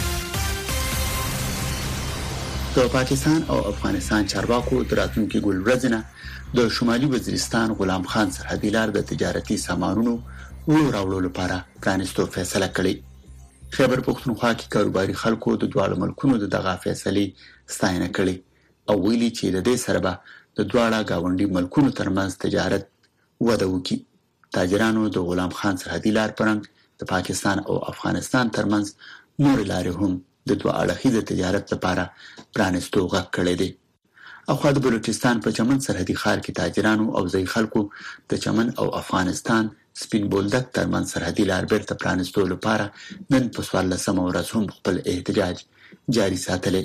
د پاکستان او افغانستان چارواکو د راتلونکي ګل ورځ نه د شمالي وزیرستان غلام خان سرحدي لار د تجارتي سامانونو وړو راوړلو لپاره پرانستو فیصله کړې. خیبر پختونخوا کې کاروباري خلکو د دواړو ملکونو د دغه فیصلې ستاینه کړې او ویلي چې د دې سره به د دواړو گاونډي ملکونو ترمنځ تجارت وده وکړي. تاجرانو د غلام خان سرحدي لار پرنګ د پاکستان او افغانستان ترمنځ نور لارې هم د دوه اړخیز تجارت لپاره پرانستو غږ کړی دی. او خو د بلوچستان په چمن سرحدي ښار کې تاجرانو او ځای خلکو د چمن او افغانستان سپین بولدک ترمن سرحدي لار بیرته پرانستو لپاره نن په څوارلسمه ورځ هم خپل احتجاج جاري ساتلی.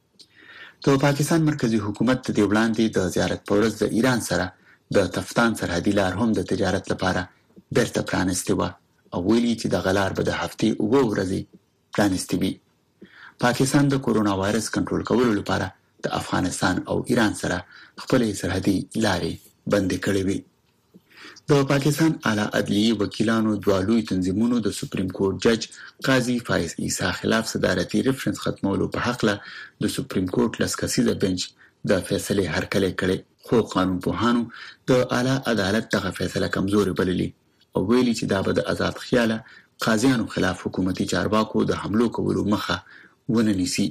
د پاکستان مرکزی حکومت د دې وړاندې د زیارت په ورځ د ایران سره د تفتان سرحدي لار هم د تجارت لپاره بیرته پرانستې وه او ویلي چې دغه لار به د هفتې اووه ورځې پرانستې وي. پاکستان د کورونا وایرس کنټرول کولو لپاره د افغانستان او ایران سره خپلې سرحدي لارې بندې کړې وي. د پاکستان اعلی عدلیه وکیلانو دوه لوی تنظیمونو د سپریم کورټ جج قاضي فایز عیسی خلاف صدارتي ریفرنس ختمولو په حق له د سپریم کورټ لس کسیزه بنچ د فیصلې هرکلې کړې، خو قانونپوهانو د اعلی عدالت دغه فیصله کمزوري بللي او ویلي چې دا به د آزاد خیاله قاضیانو خلاف حکومتي چارواکو د حملو کولو مخه ونه نیسي.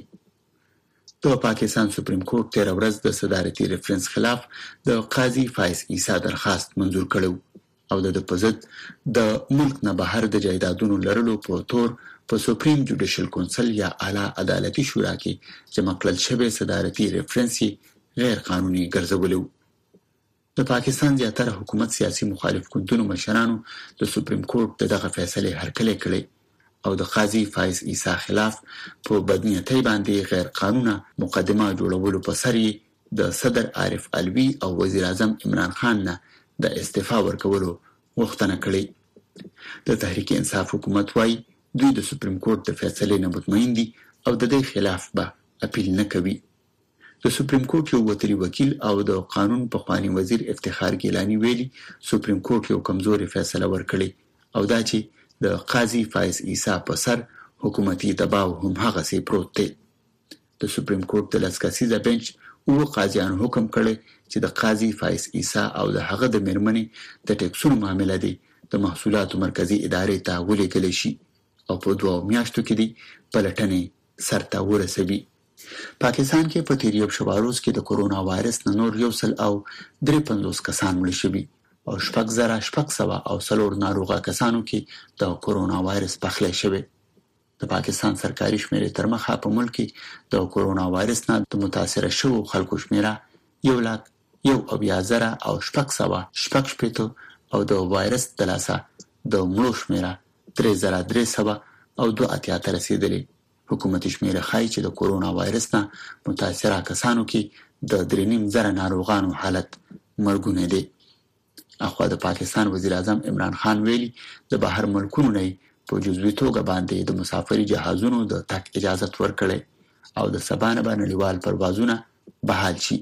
د پاکستان سپریم کورټ تیر ورځ د صدارتي ریفرنس خلاف د قاضي فایز عیسی درخواست منظور کړو او د پزد د ملک نه بهر د جایدادونو لرلو په تور په سپریم جوډیشل کونسل یا اعلی عدالتي شورا کې جمع کړل شوی صدارتي ریفرنس غیر قانوني ګرځولو. د پاکستان زیاتره حکومت سیاسي مخالف ګوندونو مشرانو د سپریم کورټ دغه فیصله هرکلې کړې او د قاضي فایز عیسی خلاف په بدنیتۍ باندې غیر قانونه مقدمه جوړولو په سر د صدر عارف علوي او وزیر اعظم عمران خان نه د استعفا ورکولو غوښتنه کړې. د تحریک انصاف حکومت وايي دوی د سپریم کورټ د فیصلې نه مطمئن دي او د دې خلاف به اپیل نه کوي. د سپریم کورټ یو وتري وکیل او د قانون پخوانی وزیر افتخار ګیلانی ویلي سپریم کورټ یو کمزوري فیصله ورکړي او دا چې د قاضي فایز عیسی په سر حکومتي دباو هم هغه سي پروت دی. د سپریم کورټ د لس کسیزه بنچ او قاضیانو حکم کړی چې د قاضي فایز عیسی او د هغه د میرمنې د ټیکسونو معاملې دی د محصولاتو مرکزی ادارې ته ولېږل شي او په دوه میاشتو کې دی پلټنې سرته ورسوي. پاکستان کې په تیر یو شواروز کې د کورونا وایرس نه نور یو سل او درې پنځوس کسان مړ شوي او شپږ زره شپږ سوه او څلور ناروغه کسانو کې د کورونا وایرس پخلی شوی. د پاکستان سرکاري شمیرې تر مخه په ملک کې د کورونا وایرس نه د متاثر شوو خلکو شمیره یو لاک یو اویا زره او شپږ سوه شپږ شپېته او د وایرس د لاسه د مړو شمیره درې زره درې سوه او دوه اتیا ته رسیدلې. حکومتي شمیره ښایي چې د کورونا وایرس نه متاثره کسانو کې د درې نیم زره ناروغانو حالت مرګونی دی. اخوا د پاکستان وزیر اعظم عمران خان ویلي د بهر ملکونو نه په جزوي توګه باندې د مسافري جهازونو د تګ اجازه ورکړي او د سبا نه به نړیوال پروازونه بحال شي.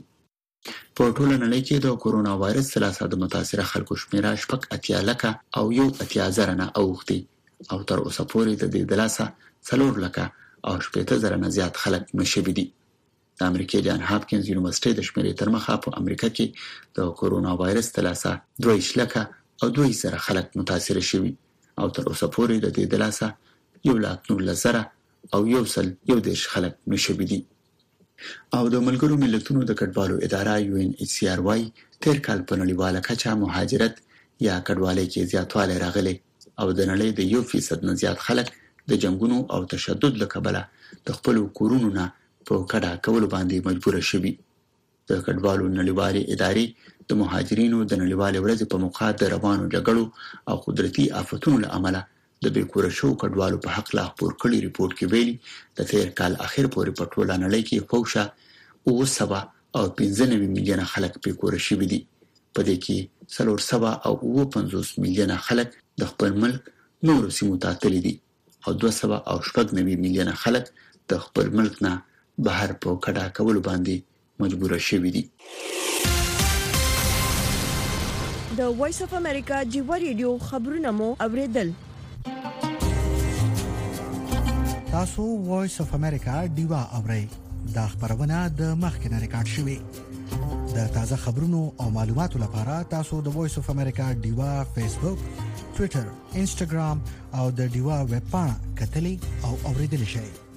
په ټوله نړۍ کې د کورونا وایرس څخه د متاثره خلکو شمیره شپږ اتیا لکه او یو اتیا زره نه اوښتي او تر اوسه پورې د دې د لاسه څلور لکه او شپېته زره نه زیات خلک مړه شوي دي. د امریکای جان هاپکینز یونیورسيټي د شمیرې تر مخه په امریکا کې د کورونا وایرس تلاسه دوه لکه او دوه زره خلک متاثر شوي او تر اوسه پورې د دې د لاسه یو لاک نولس زره او یو سل یو دیرش خلک مړه شوي دي. او د ملګرو ملتونو د کډوالو اداره یو ان ایچ سی آر وايي تیر کال په نړیواله کچه مهاجرت یا کډوالۍ کې زیاتوالی راغلی او د نړۍ د یو فیصد نه زیات خلک د جنگونو او تشدد له کبله د خپل کورونو نه په کډه کول باندې مجبور شوي. د کډوالو نړیوالې ادارې د مهاجرینو د نړیوالې ورځې په موقع د روانو جګړو او قدرتي آفتونو له امله د بیکوره شو کډوالو په حق لا خپور کړي ریپورت کې ویلي د تیر کال اخر پورې په ټوله نړۍ کې فوشه او سبا او پنځه نوي میلیونه خلک بیکوره شوي دي. په دې کې څلور سوه او اووه پنځوس میلیونه خلک د خپل ملک نورو سیمو ته تللي دي او دوه سوه او شپږ نوي میلیونه خلک د خپل ملک نه بهر په کډه کولو باندې مجبور شوي دي. د وایس اف امریکا جیوا ریډیو خبرونه مو اوریدل. تاسو وایس اف امریکا ډیوا اورئ. دا خبرونه د مخکنه ریکارډ شوې. د تازه خبرونو او معلوماتو لپاره تاسو د وایس اف امریکا ډیوا فیسبوک، ټوئیټر، انسټاګرام او د ډیوا ویب پاڼه کتلی او اوریدل شئ.